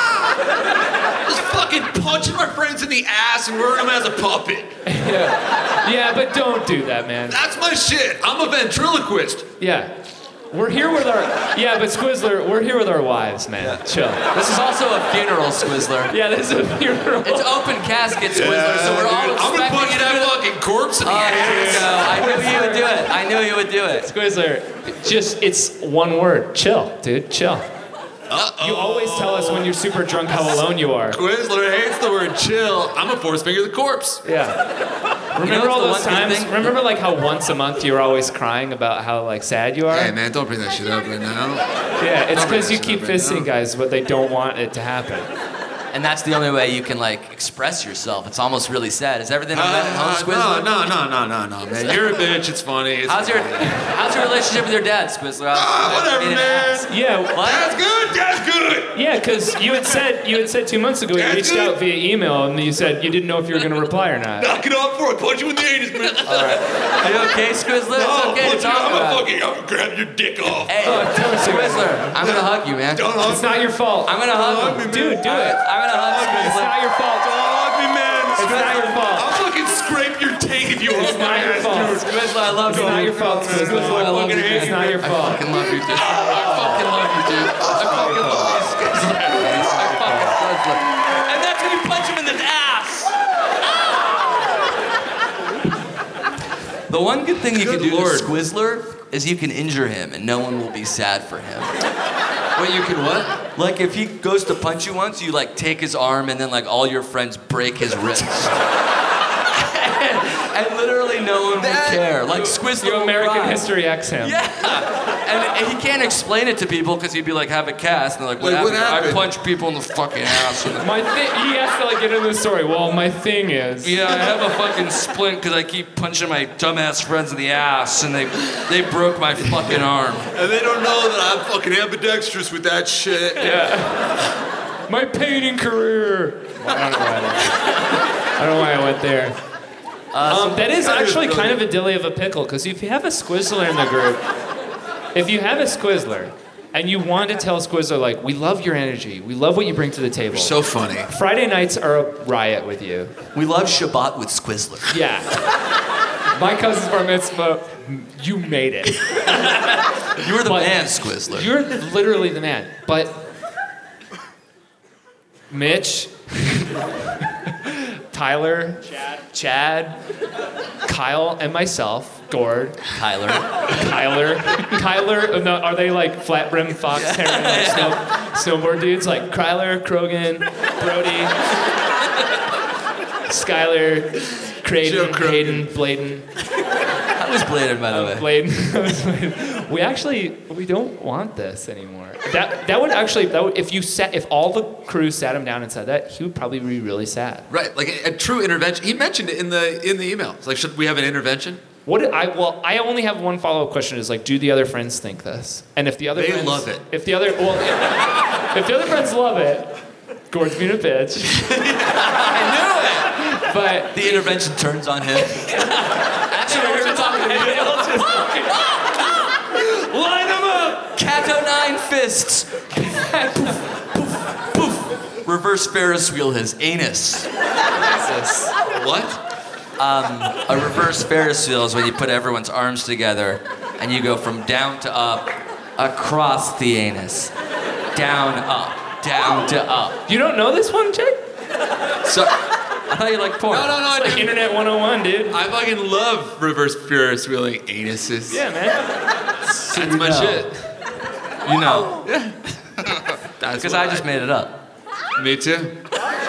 Just fucking punching my friends in the ass and wearing them as a puppet. Yeah, but don't do that, man. That's my shit. I'm a ventriloquist. Yeah. We're here with our... Yeah, but Squizzler, we're here with our wives, man. Chill. This is also a funeral, Squizzler. Yeah, this is a funeral. It's open casket, Squizzler, so we're all I'm gonna expecting punch you to that fucking corpse in the Oh, here we ass. go. I knew you would do it. I knew you would do it. Squizzler, just, it's one word. Chill, dude. Chill. You always tell us when you're super drunk how alone you are. Squizzler hates the word chill. I'm a force finger the corpse. Yeah. Remember what's all the those one good times? thing? Remember like how once a month you were always crying about how like sad you are? Hey man, don't bring that shit up right now. Yeah, it's Don't bring because you that keep shit up right fisting now. guys, but they don't want it to happen. And that's the only way you can like express yourself. It's almost really sad. Is everything all right at home, Squizzler? No, man. You're a bitch. It's funny. It's How's your relationship with your dad, Squizzler? whatever, I need to man. ask. Yeah, What? That's good. That's good. yeah, because you had said 2 months ago you reached out via email and you said you didn't know if you were going to reply or not. Knock it off before I punch you in the anus, man. Are you okay, Squizzler? It's okay to talk about. I'm gonna grab your dick off. Hey, Squizzler, I'm gonna hug you, man. Don't hug It's not your fault. I'm gonna hug you. Dude, do it. I'm gonna hug It's Squizzler. not your fault. Don't hug me, man. It's not your fault. I'll fucking scrape your taint if you hug It's my not your ass, fault. dude. Squizzler, I love It's you. not your fault, Squizzler. I love you. It's not your fault. I fucking love you, dude. I fucking love you, dude. I fucking love you, Squizzler. I fucking Squizzler. And that's when you punch him in the ass. The one good thing you can Good do Lord. to Squizzler is you can injure him and no one will be sad for him. Wait, you can what? Like if he goes to punch you once, you like take his arm and then like all your friends break his wrist. And literally no one would care. Like Squizzler You will American cry. History X him. Yeah. And he can't explain it to people because he'd be like, have a cast. And they're like, what Like, what happened? I happened? punch people in the fucking ass. And He has to like get into the story. Well, my thing is. yeah, I have a fucking splint because I keep punching my dumbass friends in the ass. And they broke my fucking arm. And they don't know that I'm fucking ambidextrous with that shit. My painting career. Well, I don't know why I went there. That is actually kind of a dilly of a pickle, because if you have a Squizzler in the group, if you have a Squizzler, and you want to tell Squizzler, like, we love your energy, we love what you bring to the table. So funny. Friday nights are a riot with you. We love Shabbat with Squizzler. Yeah. My cousin's bar mitzvah, you made it. You were the But man, Squizzler. You're literally the man. But Mitch, Tyler, Chad, Kyle, and myself, Gord. Tyler. Kyler, no, are they like flat brim fox heron like snowboard dudes? Like Kryler, Krogan, Brody, Skyler, Creighton, Hayden, Bladen. How was Bladen, by the way? Bladen. We don't want this anymore. That would if all the crew sat him down and said that, he would probably be really sad. Right, like a true intervention. He mentioned it in the email. It's like, should we have an intervention? I only have one follow-up question. Is like, do the other friends think this? And if the other friends love it. If the other friends love it, Gord's being a bitch. I knew it. But the intervention turns on him. Actually, we're talking. Line them up. Cato 9 fists. Poof. Reverse Ferris wheel his anus. What? A reverse Ferris wheel is when you put everyone's arms together and you go from down to up, across the anus, down to up. You don't know this one, Jake? So, I thought you liked porn. No, I Like do. Internet 101, dude. I fucking love reverse Ferris wheeling anuses. Yeah, man. That's my shit. You know. That's Because what I just made it up. Me too.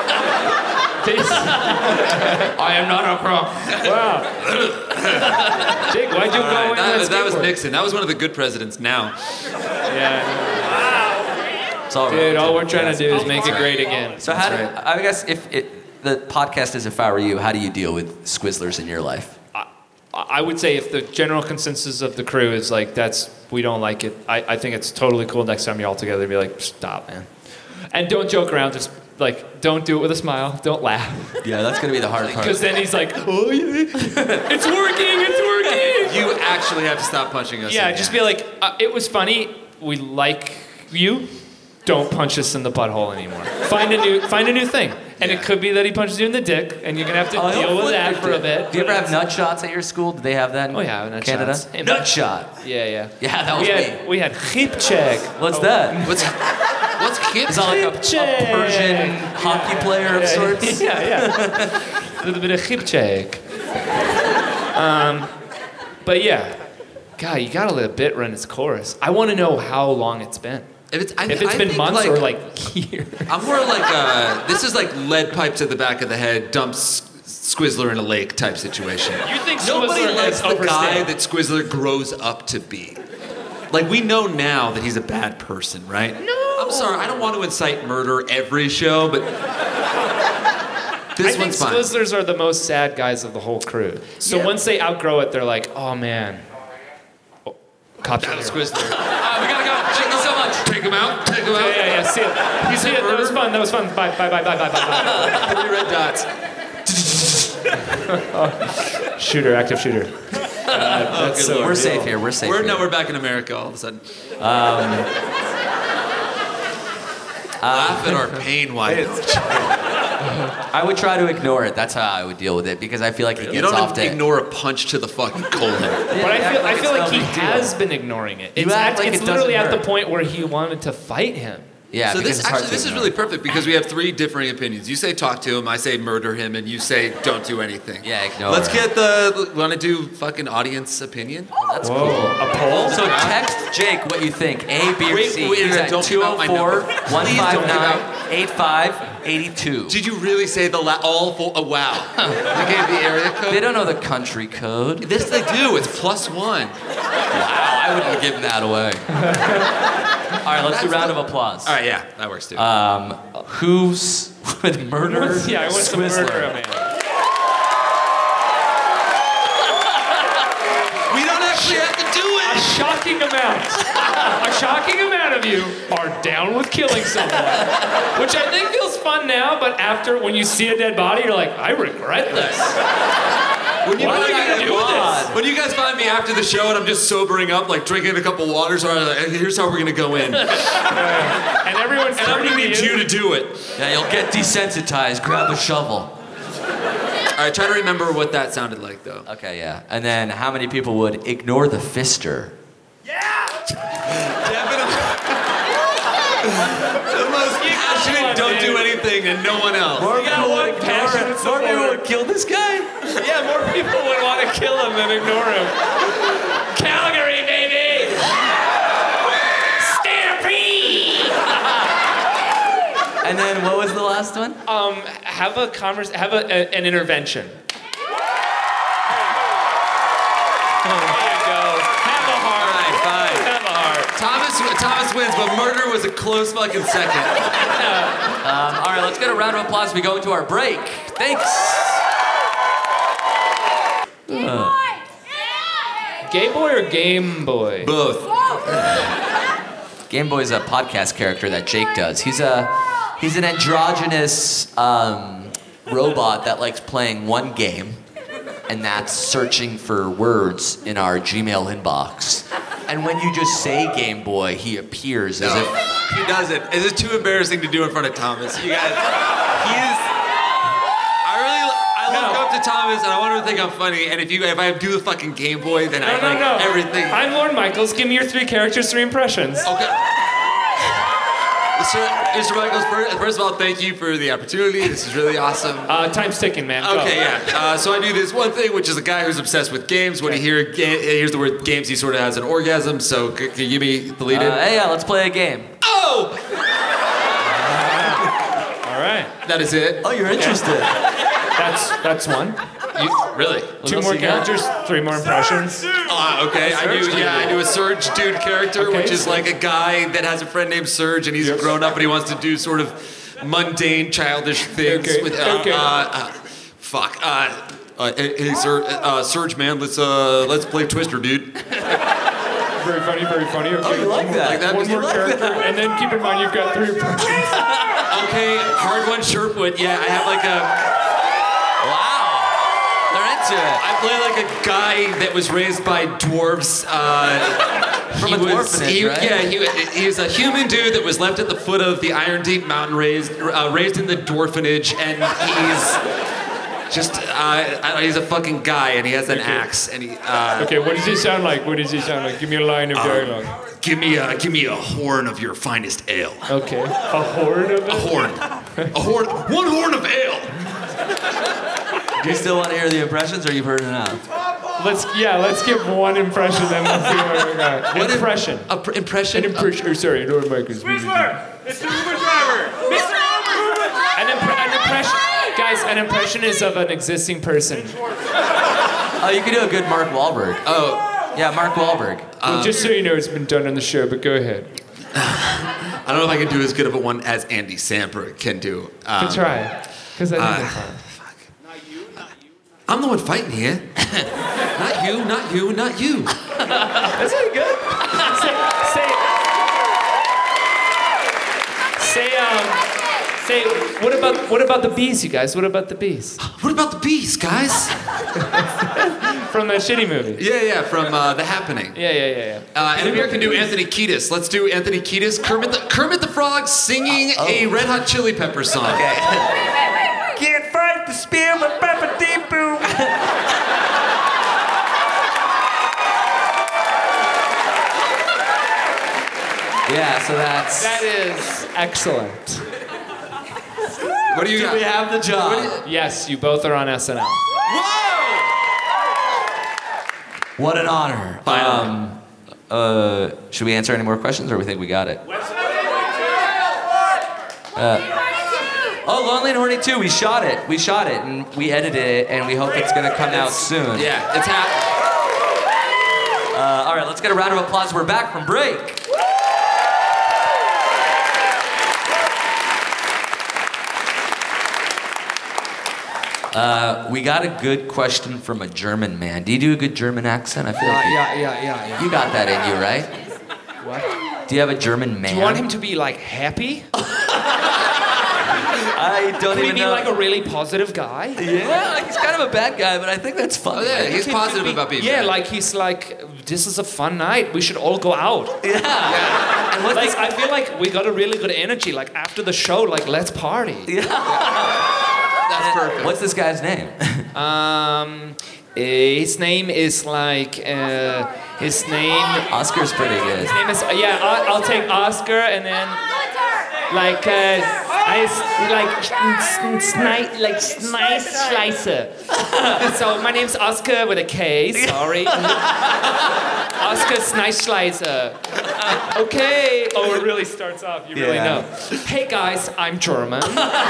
I am not a pro. Wow. Jake, why'd you go in That was Nixon. That was one of the good presidents now. Yeah. It's all Dude, all we're trying to do is make it great again. So I guess if the podcast is If I Were You, how do you deal with Squizzlers in your life? I would say if the general consensus of the crew is like, we don't like it, I think it's totally cool next time you're all together to be like, stop, man. And don't joke around, just like, don't do it with a smile, don't laugh. Yeah, that's going to be the hard part. Because then he's like, oh, yeah, it's working. You actually have to stop punching us. Yeah, just be like, it was funny, we like you, don't punch us in the butthole anymore. Find a new thing. And it could be that he punches you in the dick, and you're going to have to deal with that for a bit. Do you ever have nut shots at your school? Did they have that in Canada? Shots. Nut shot. Yeah. Yeah, that was me. We had hip check. What's that? What's hip? Is that like a Persian hockey player of sorts? Yeah. A little bit of hip check. But yeah. God, you got to let a bit run its course. I want to know how long it's been. If it's been months or like years. I'm more like this is like lead pipe to the back of the head, dumps Squizzler in a lake type situation. You think nobody Squizzler likes has the guy overstayed? that Squizzler grows up to be? Like, we know now that he's a bad person, right? No. I'm sorry, I don't want to incite murder every show, but this I one's think fine. Squizzlers are the most sad guys of the whole crew. So once they outgrow it, they're like, oh man. Cops are here. Squizzler. We gotta go. Thank you so much. Take him out. Take him out. Yeah. See it. See it. That was fun. Bye. 3 red dots. Shooter, active shooter. That's so We're safe here. We're safe. We're back in America all of a sudden. Laugh at our pain, Wyatt. I would try to ignore it. That's how I would deal with it because I feel like he You gets off don't to ignore a punch to the fucking colon. But I feel like he has been ignoring it. It's act like it literally doesn't at the hurt. point where he wanted to fight him. Yeah, So because this it's hard to is ignore. really perfect because we have 3 differing opinions. You say talk to him, I say murder him, and you say don't do anything. Yeah, ignore Let's him. get want to do fucking audience opinion? That's Whoa, cool. a poll? So text Jake what you think. A, B, or Wait, C. wait, He's at don't give out my number. 204-159-8582. Did you really say the all four? Oh, wow. You gave the area code? They don't know the country code. This they do. It's +1. Wow, I wouldn't have given that away. All right, let's do a round of applause. All right, yeah, that works too. Who's would murder Yeah, I want to murder Squizzler? a man. We don't actually have to do A it. shocking amount of you are down with killing someone. Which I think feels fun now, but when you see a dead body, you're like, I regret this. When you, What are we gonna do with this? when you guys find me after the show and I'm just sobering up, like drinking a couple waters, or like, here's how we're gonna go in. And everyone's And I'm turning gonna to need you to do it. Yeah, you'll get desensitized. Grab a shovel. All right, try to remember what that sounded like, though. Okay, yeah. And then how many people would ignore the fister? The most passionate, don't do anything, and no one else. You got one More people would kill this guy? Yeah, more people would want to kill him than ignore him. Calgary, baby! Stampede! And then what was the last one? Have an intervention. There you go. Have a heart. All right, fine. Have a heart. Thomas wins, but murder was a close fucking second. All right, let's get a round of applause. We go into our break. Thanks. Gay boy or Game Boy? Both. Game Boy's a podcast character that Jake does. He's an androgynous robot that likes playing one game, and that's searching for words in our Gmail inbox. And when you just say Game Boy, he appears as if... He doesn't. Is it too embarrassing to do in front of Thomas? You guys, I look up to Thomas and I want him to think I'm funny. And if I do the fucking Game Boy, then I everything. I'm Lorne Michaels. Give me your 3 characters, 3 impressions. Okay. Mr. Michaels, first of all, thank you for the opportunity. This is really awesome. Time's ticking, man. Go. Okay, yeah. So I do this one thing, which is a guy who's obsessed with games. When he hears the word games, he sort of has an orgasm. So can you give me the lead in? Yeah, let's play a game. Oh! All right. That is it. Oh, you're interested. That's one. Really? 2 more characters, 3 more impressions. Okay. I do a Surge dude character, which is like a guy that has a friend named Surge, and he's grown up and he wants to do sort of mundane, childish things. Okay. With, fuck. Hey, Surge, man, let's play Twister, dude. Very funny, very funny. Okay. Oh, you like that? Like that? One more character, and then keep in mind you've got 3 impressions. Okay, hard one, Sherpwood. Yeah, I have like a. Wow. They're into it. I play like a guy that was raised by dwarves. From a dwarfenage, right? Yeah, he was a human dude that was left at the foot of the Iron Deep Mountain, raised in the dwarfenage, and he's just he's a fucking guy, and he has an axe, and he. Okay, what does he sound like? Give me a line of dialogue. Give me a horn of your finest ale. Okay, a horn of it? A horn. One horn of ale. Do you still want to hear the impressions, or you've heard enough? Let's give one impression, then we'll see what we got. What impression? Impression. Sorry, Lord Michaels. Whistler! It's the Uber driver! Mr. An impression, guys. An impression is of an existing person. Oh, you could do a good Mark Wahlberg. Oh, yeah, Mark Wahlberg. Well, just so you know, it's been done on the show, but go ahead. I don't know if I can do as good of a one as Andy Samberg can do. Good try, because I think it's fun. I'm the one fighting here. Not you. That's pretty good. Say, what about the bees, you guys? What about the bees? What about the bees, guys? From that shitty movie. Yeah, from The Happening. Yeah. And Amir can do Anthony Kiedis. Let's do Anthony Kiedis. Kermit the Frog singing a Red Hot Chili Peppers song. Okay. Can't fight the spear with Peppa Deep Boom. Yeah, so that is excellent. What do you got? We have the job. Yes, you both are on SNL. Whoa! What an honor. Should we answer any more questions, or we think we got it? Lonely and Horny 2, we shot it, and we edited it, and we hope it's gonna come out soon. Yeah, it's happening. All right, let's get a round of applause. We're back from break. We got a good question from a German man. Do you do a good German accent? I feel like Yeah. you got that in you, right? What? Do you have a German man? Do you want him to be like happy? I don't Can even he be know. like a really positive guy? Yeah, he's kind of a bad guy, but I think that's fun. Oh, yeah, he's positive about being bad. like he's like, this is a fun night. We should all go out. Yeah. And what's I feel like we got a really good energy. Like after the show, like let's party. Yeah. That's perfect. What's this guy's name? His name is like his name. Oscar's pretty good. His name is I'll take Oscar and then. Schleiser. So my name's Oscar with a K, sorry. Oscar Schleiser. Okay. Oh, it really starts off, you really know. Hey guys, I'm German.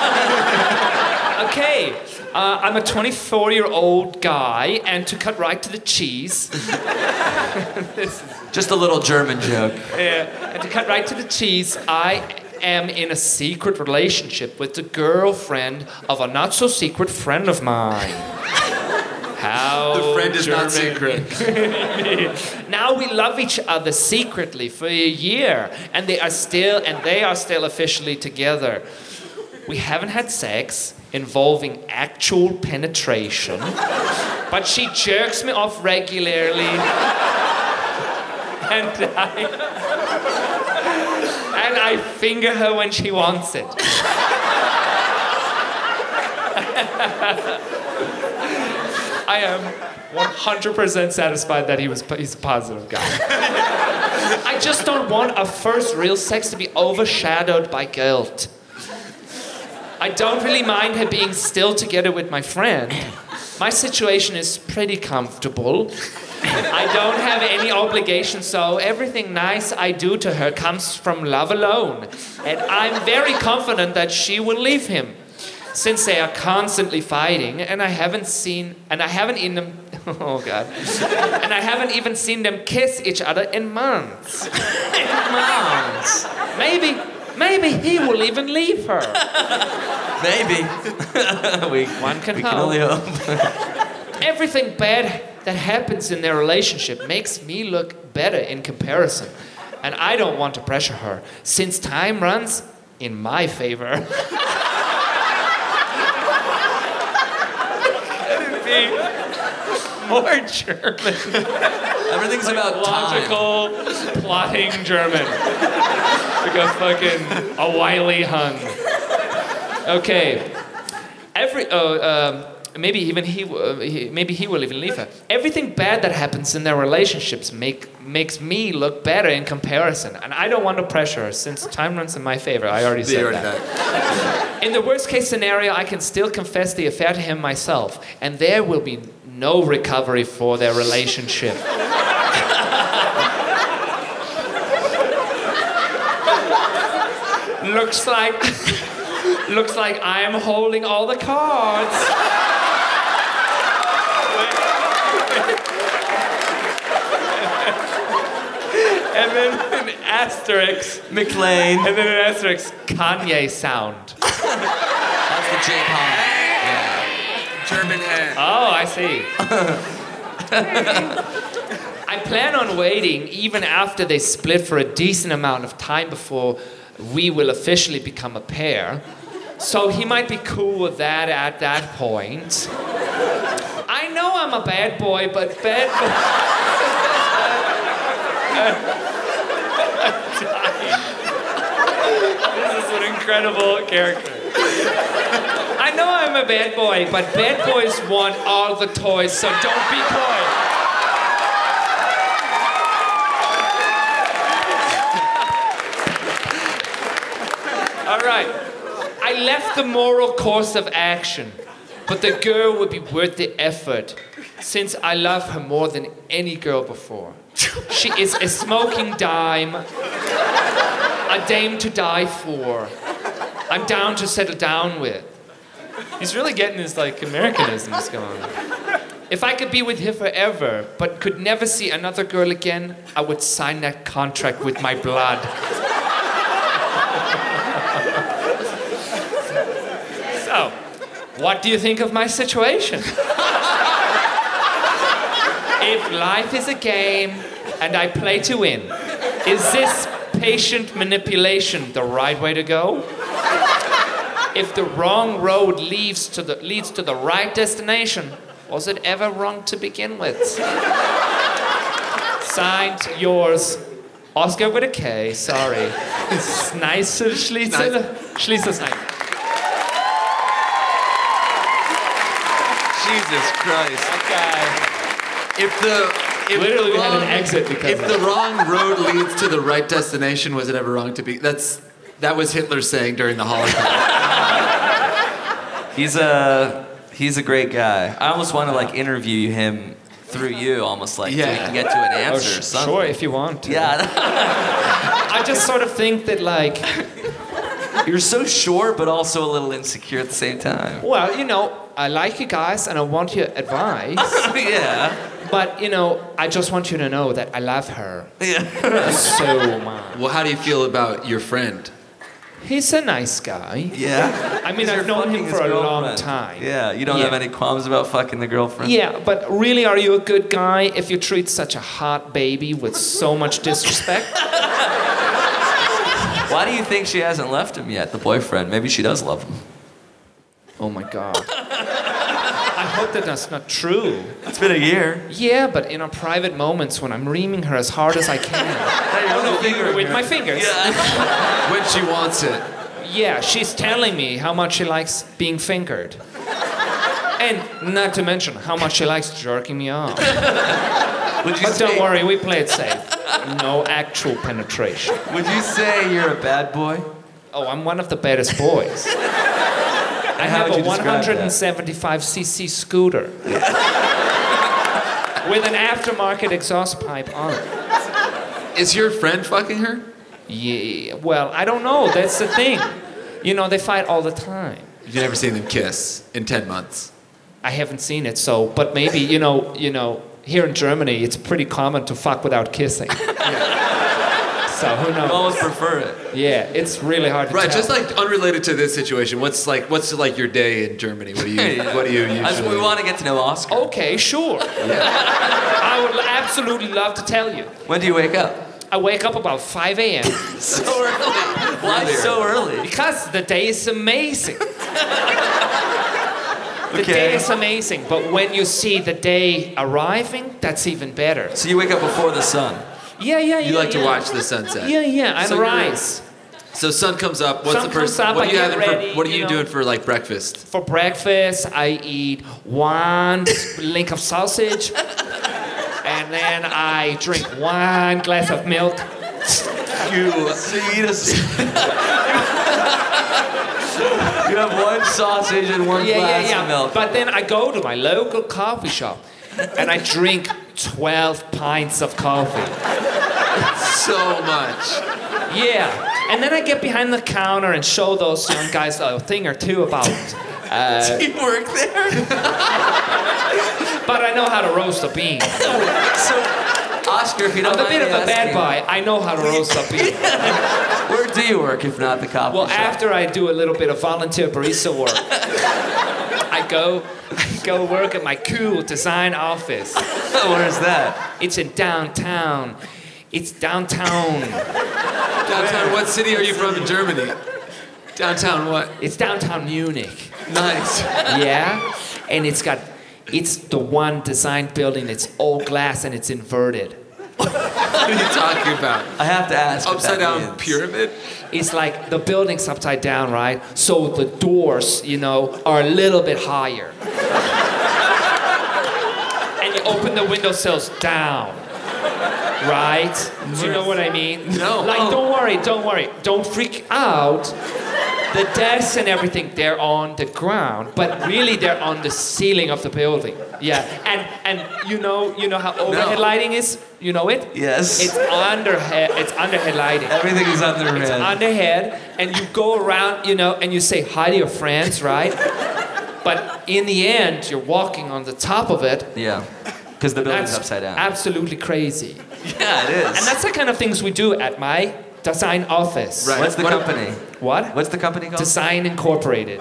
Okay, I'm a 24-year-old guy, and to cut right to the cheese. Just a little German joke. Yeah, and to cut right to the cheese, I am in a secret relationship with the girlfriend of a not-so-secret friend of mine. How The friend is German. not secret. Now we love each other secretly for a year, and they are still officially together. We haven't had sex involving actual penetration, but she jerks me off regularly, and I finger her when she wants it. I am 100% satisfied that he's a positive guy. I just don't want our first real sex to be overshadowed by guilt. I don't really mind her being still together with my friend. My situation is pretty comfortable. I don't have any obligations, so everything nice I do to her comes from love alone. And I'm very confident that she will leave him, since they are constantly fighting, and I haven't even seen them kiss each other in months. Maybe he will even leave her. Maybe. One can we can only hope. Everything bad that happens in their relationship makes me look better in comparison. And I don't want to pressure her, since time runs in my favor. More German. Everything's about logical, plotting German. Like a wily Hun. Okay. Maybe he will even leave her. Everything bad that happens in their relationships makes me look better in comparison, and I don't want to pressure her since time runs in my favor. I already said that. In the worst case scenario, I can still confess the affair to him myself, and there will be no recovery for their relationship. Looks like I am holding all the cards. And then an asterisk. McLean. And then an asterisk, Kanye sound. That's the J-pop. German hair. Oh, I see. I plan on waiting even after they split for a decent amount of time before we will officially become a pair. So he might be cool with that at that point. I know I'm a bad boy, but bad boy... This is an incredible character. I know I'm a bad boy, but bad boys want all the toys, so don't be coy. All right. I left the moral course of action, but the girl would be worth the effort, since I love her more than any girl before. She is a smoking dime, a dame to die for. I'm down to settle down with. He's really getting his, Americanisms going. If I could be with her forever, but could never see another girl again, I would sign that contract with my blood. So, what do you think of my situation? If life is a game and I play to win, is this patient manipulation the right way to go? If the wrong road leads to the right destination, was it ever wrong to begin with? Signed, yours, Oscar with a K, sorry. Schleiser Snipe. Jesus Christ. Okay. If the had an exit because if the wrong road leads to the right destination, was it ever wrong to be? That's That was Hitler saying during the Holocaust. He's a great guy. I almost want to like interview him through you, almost like so we can get to an answer or something. Sure, if you want to. Yeah. I just sort of think that like you're so sure, but also a little insecure at the same time. Well, you know, I like you guys and I want your advice. Yeah. But, you know, I just want you to know that I love her. Yeah. So much. Well, how do you feel about your friend? He's a nice guy. Yeah. I mean, I've known him for a long time. Yeah. You don't have any qualms about fucking the girlfriend? Yeah, but really, are you a good guy if you treat such a hot baby with so much disrespect? Why do you think she hasn't left him yet, the boyfriend? Maybe she does love him. Oh my God. I hope that that's not true. It's been a year. Yeah, but in our private moments when I'm reaming her as hard as I can. With my fingers. Yeah. When she wants it. Yeah, she's telling me how much she likes being fingered. And not to mention how much she likes jerking me off. But don't worry, we play it safe. No actual penetration. Would you say you're a bad boy? Oh, I'm one of the baddest boys. I have a 175cc scooter with an aftermarket exhaust pipe on it. Is your friend fucking her? Yeah, well, I don't know. That's the thing. You know, they fight all the time. You've never seen them kiss in 10 months. I haven't seen it, so, but maybe, you know, here in Germany, it's pretty common to fuck without kissing. So who knows? I always prefer it. Yeah, it's really hard to tell. Right, just like unrelated to this situation, what's like your day in Germany? What do you usually? We want to get to know Oscar. Okay, sure. I would absolutely love to tell you. When do you wake up? I wake up about 5 a.m. So early. Why so early? Because the day is amazing. The day is amazing, but when you see the day arriving, that's even better. So you wake up before the sun? Yeah. You like to watch the sunset? Yeah, and rise. So sun comes up. What's Sun the first? comes up, What are you I get having ready, for? What are you you know. doing for like breakfast? For breakfast, I eat one link of sausage, and then I drink one glass of milk. You have one sausage and one glass of milk. But then I go to my local coffee shop, and I drink 12 pints of coffee. So much. Yeah, and then I get behind the counter and show those young guys a thing or two about. Do you work there? But I know how to roast a bean. So, Oscar, if you don't I'm a mind bit of me a bad asking, boy. I know how to roast a bean. Where do you work if not the coffee Well, shop? after I do a little bit of volunteer barista work, I go work at my cool design office. Where's that? It's in downtown. It's downtown. Downtown. What city are you from in Germany? Downtown what? It's downtown Munich. Nice. Yeah, and it's the one design building that's all glass and it's inverted. What are you talking about? I have to ask. Upside down pyramid? It's like the building's upside down, right? So the doors, are a little bit higher. And you open the windowsills down. Right? Do you know what I mean? No. Like, don't worry. Don't freak out. The desks and everything, they're on the ground, but really they're on the ceiling of the building. Yeah. And you know how overhead lighting is? You know it? Yes. It's underhead lighting. Everything is underhead. It's underhead, and you go around, and you say hi to your friends, right? But in the end, you're walking on the top of it. Yeah. Because the building's upside down. Absolutely crazy. Yeah, it is. And that's the kind of things we do at my design office. Right. What's the company? What? What's the company called? Design Incorporated.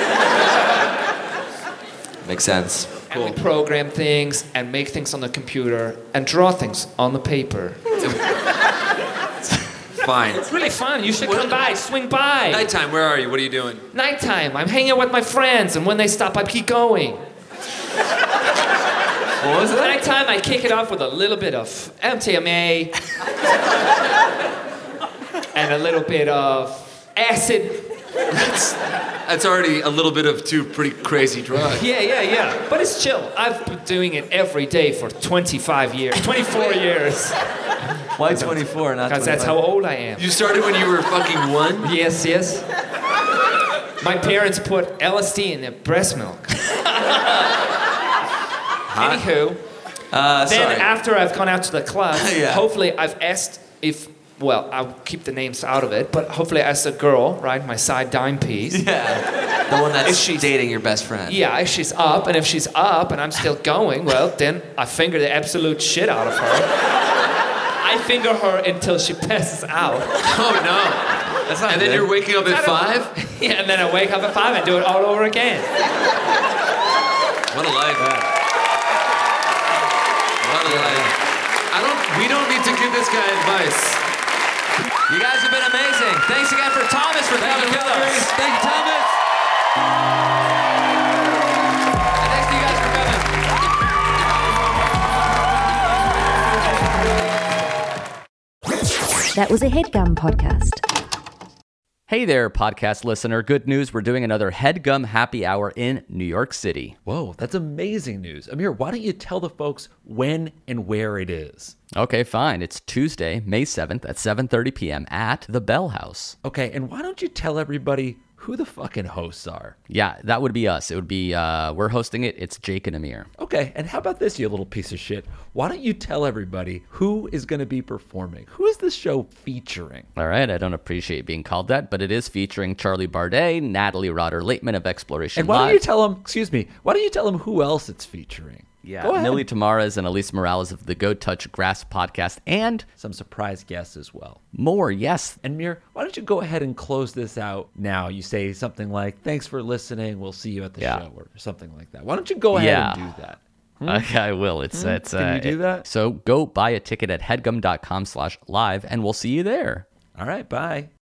Makes sense. And we program things and make things on the computer and draw things on the paper. Fine. It's really fun. You should come by, swing by. Nighttime, where are you? What are you doing? Nighttime, I'm hanging out with my friends, and when they stop, I keep going. What was that? Nighttime, I kick it off with a little bit of MDMA and a little bit of acid. That's already a little bit of two pretty crazy drugs. Yeah. But it's chill. I've been doing it every day for 24 years. Why 24, not 25? Because that's how old I am. You started when you were fucking 1? Yes. My parents put LSD in their breast milk. Anywho, then after I've gone out to the club, hopefully I've asked if, well, I'll keep the names out of it, but hopefully I asked a girl, right, my side dime piece. Yeah, the one that's dating your best friend. Yeah, if she's up, and if she's up and I'm still going, well, then I finger the absolute shit out of her. I finger her until she passes out. Oh, no. That's not and then you're waking up at 5? Yeah, and then I wake up at 5 and do it all over again. What a life. What a life. We don't need to give this guy advice. You guys have been amazing. Thanks again for Thomas for coming with us. Thank you, Thomas. And thanks to you guys for coming. That was a HeadGum podcast. Hey there, podcast listener. Good news. We're doing another HeadGum Happy Hour in New York City. Whoa, that's amazing news. Amir, why don't you tell the folks when and where it is? Okay, fine. It's Tuesday, May 7th at 7:30 p.m. at the Bell House. Okay, and why don't you tell everybody who the fucking hosts are? Yeah, that would be us. It would be, we're hosting it. It's Jake and Amir. Okay, and how about this, you little piece of shit? Why don't you tell everybody who is going to be performing? Who is this show featuring? All right, I don't appreciate being called that, but it is featuring Charlie Bardet, Natalie Rotter-Laitman of Exploration And why Live. don't you tell them who else it's featuring? Yeah, Millie Tamaras and Elise Morales of the Go Touch Grass podcast, and some surprise guests as well. More, yes. And Mir, why don't you go ahead and close this out now? You say something like, thanks for listening, we'll see you at the show, or something like that. Why don't you go ahead and do that? Okay, I will. Can you do that? So go buy a ticket at headgum.com/live, and we'll see you there. All right, bye.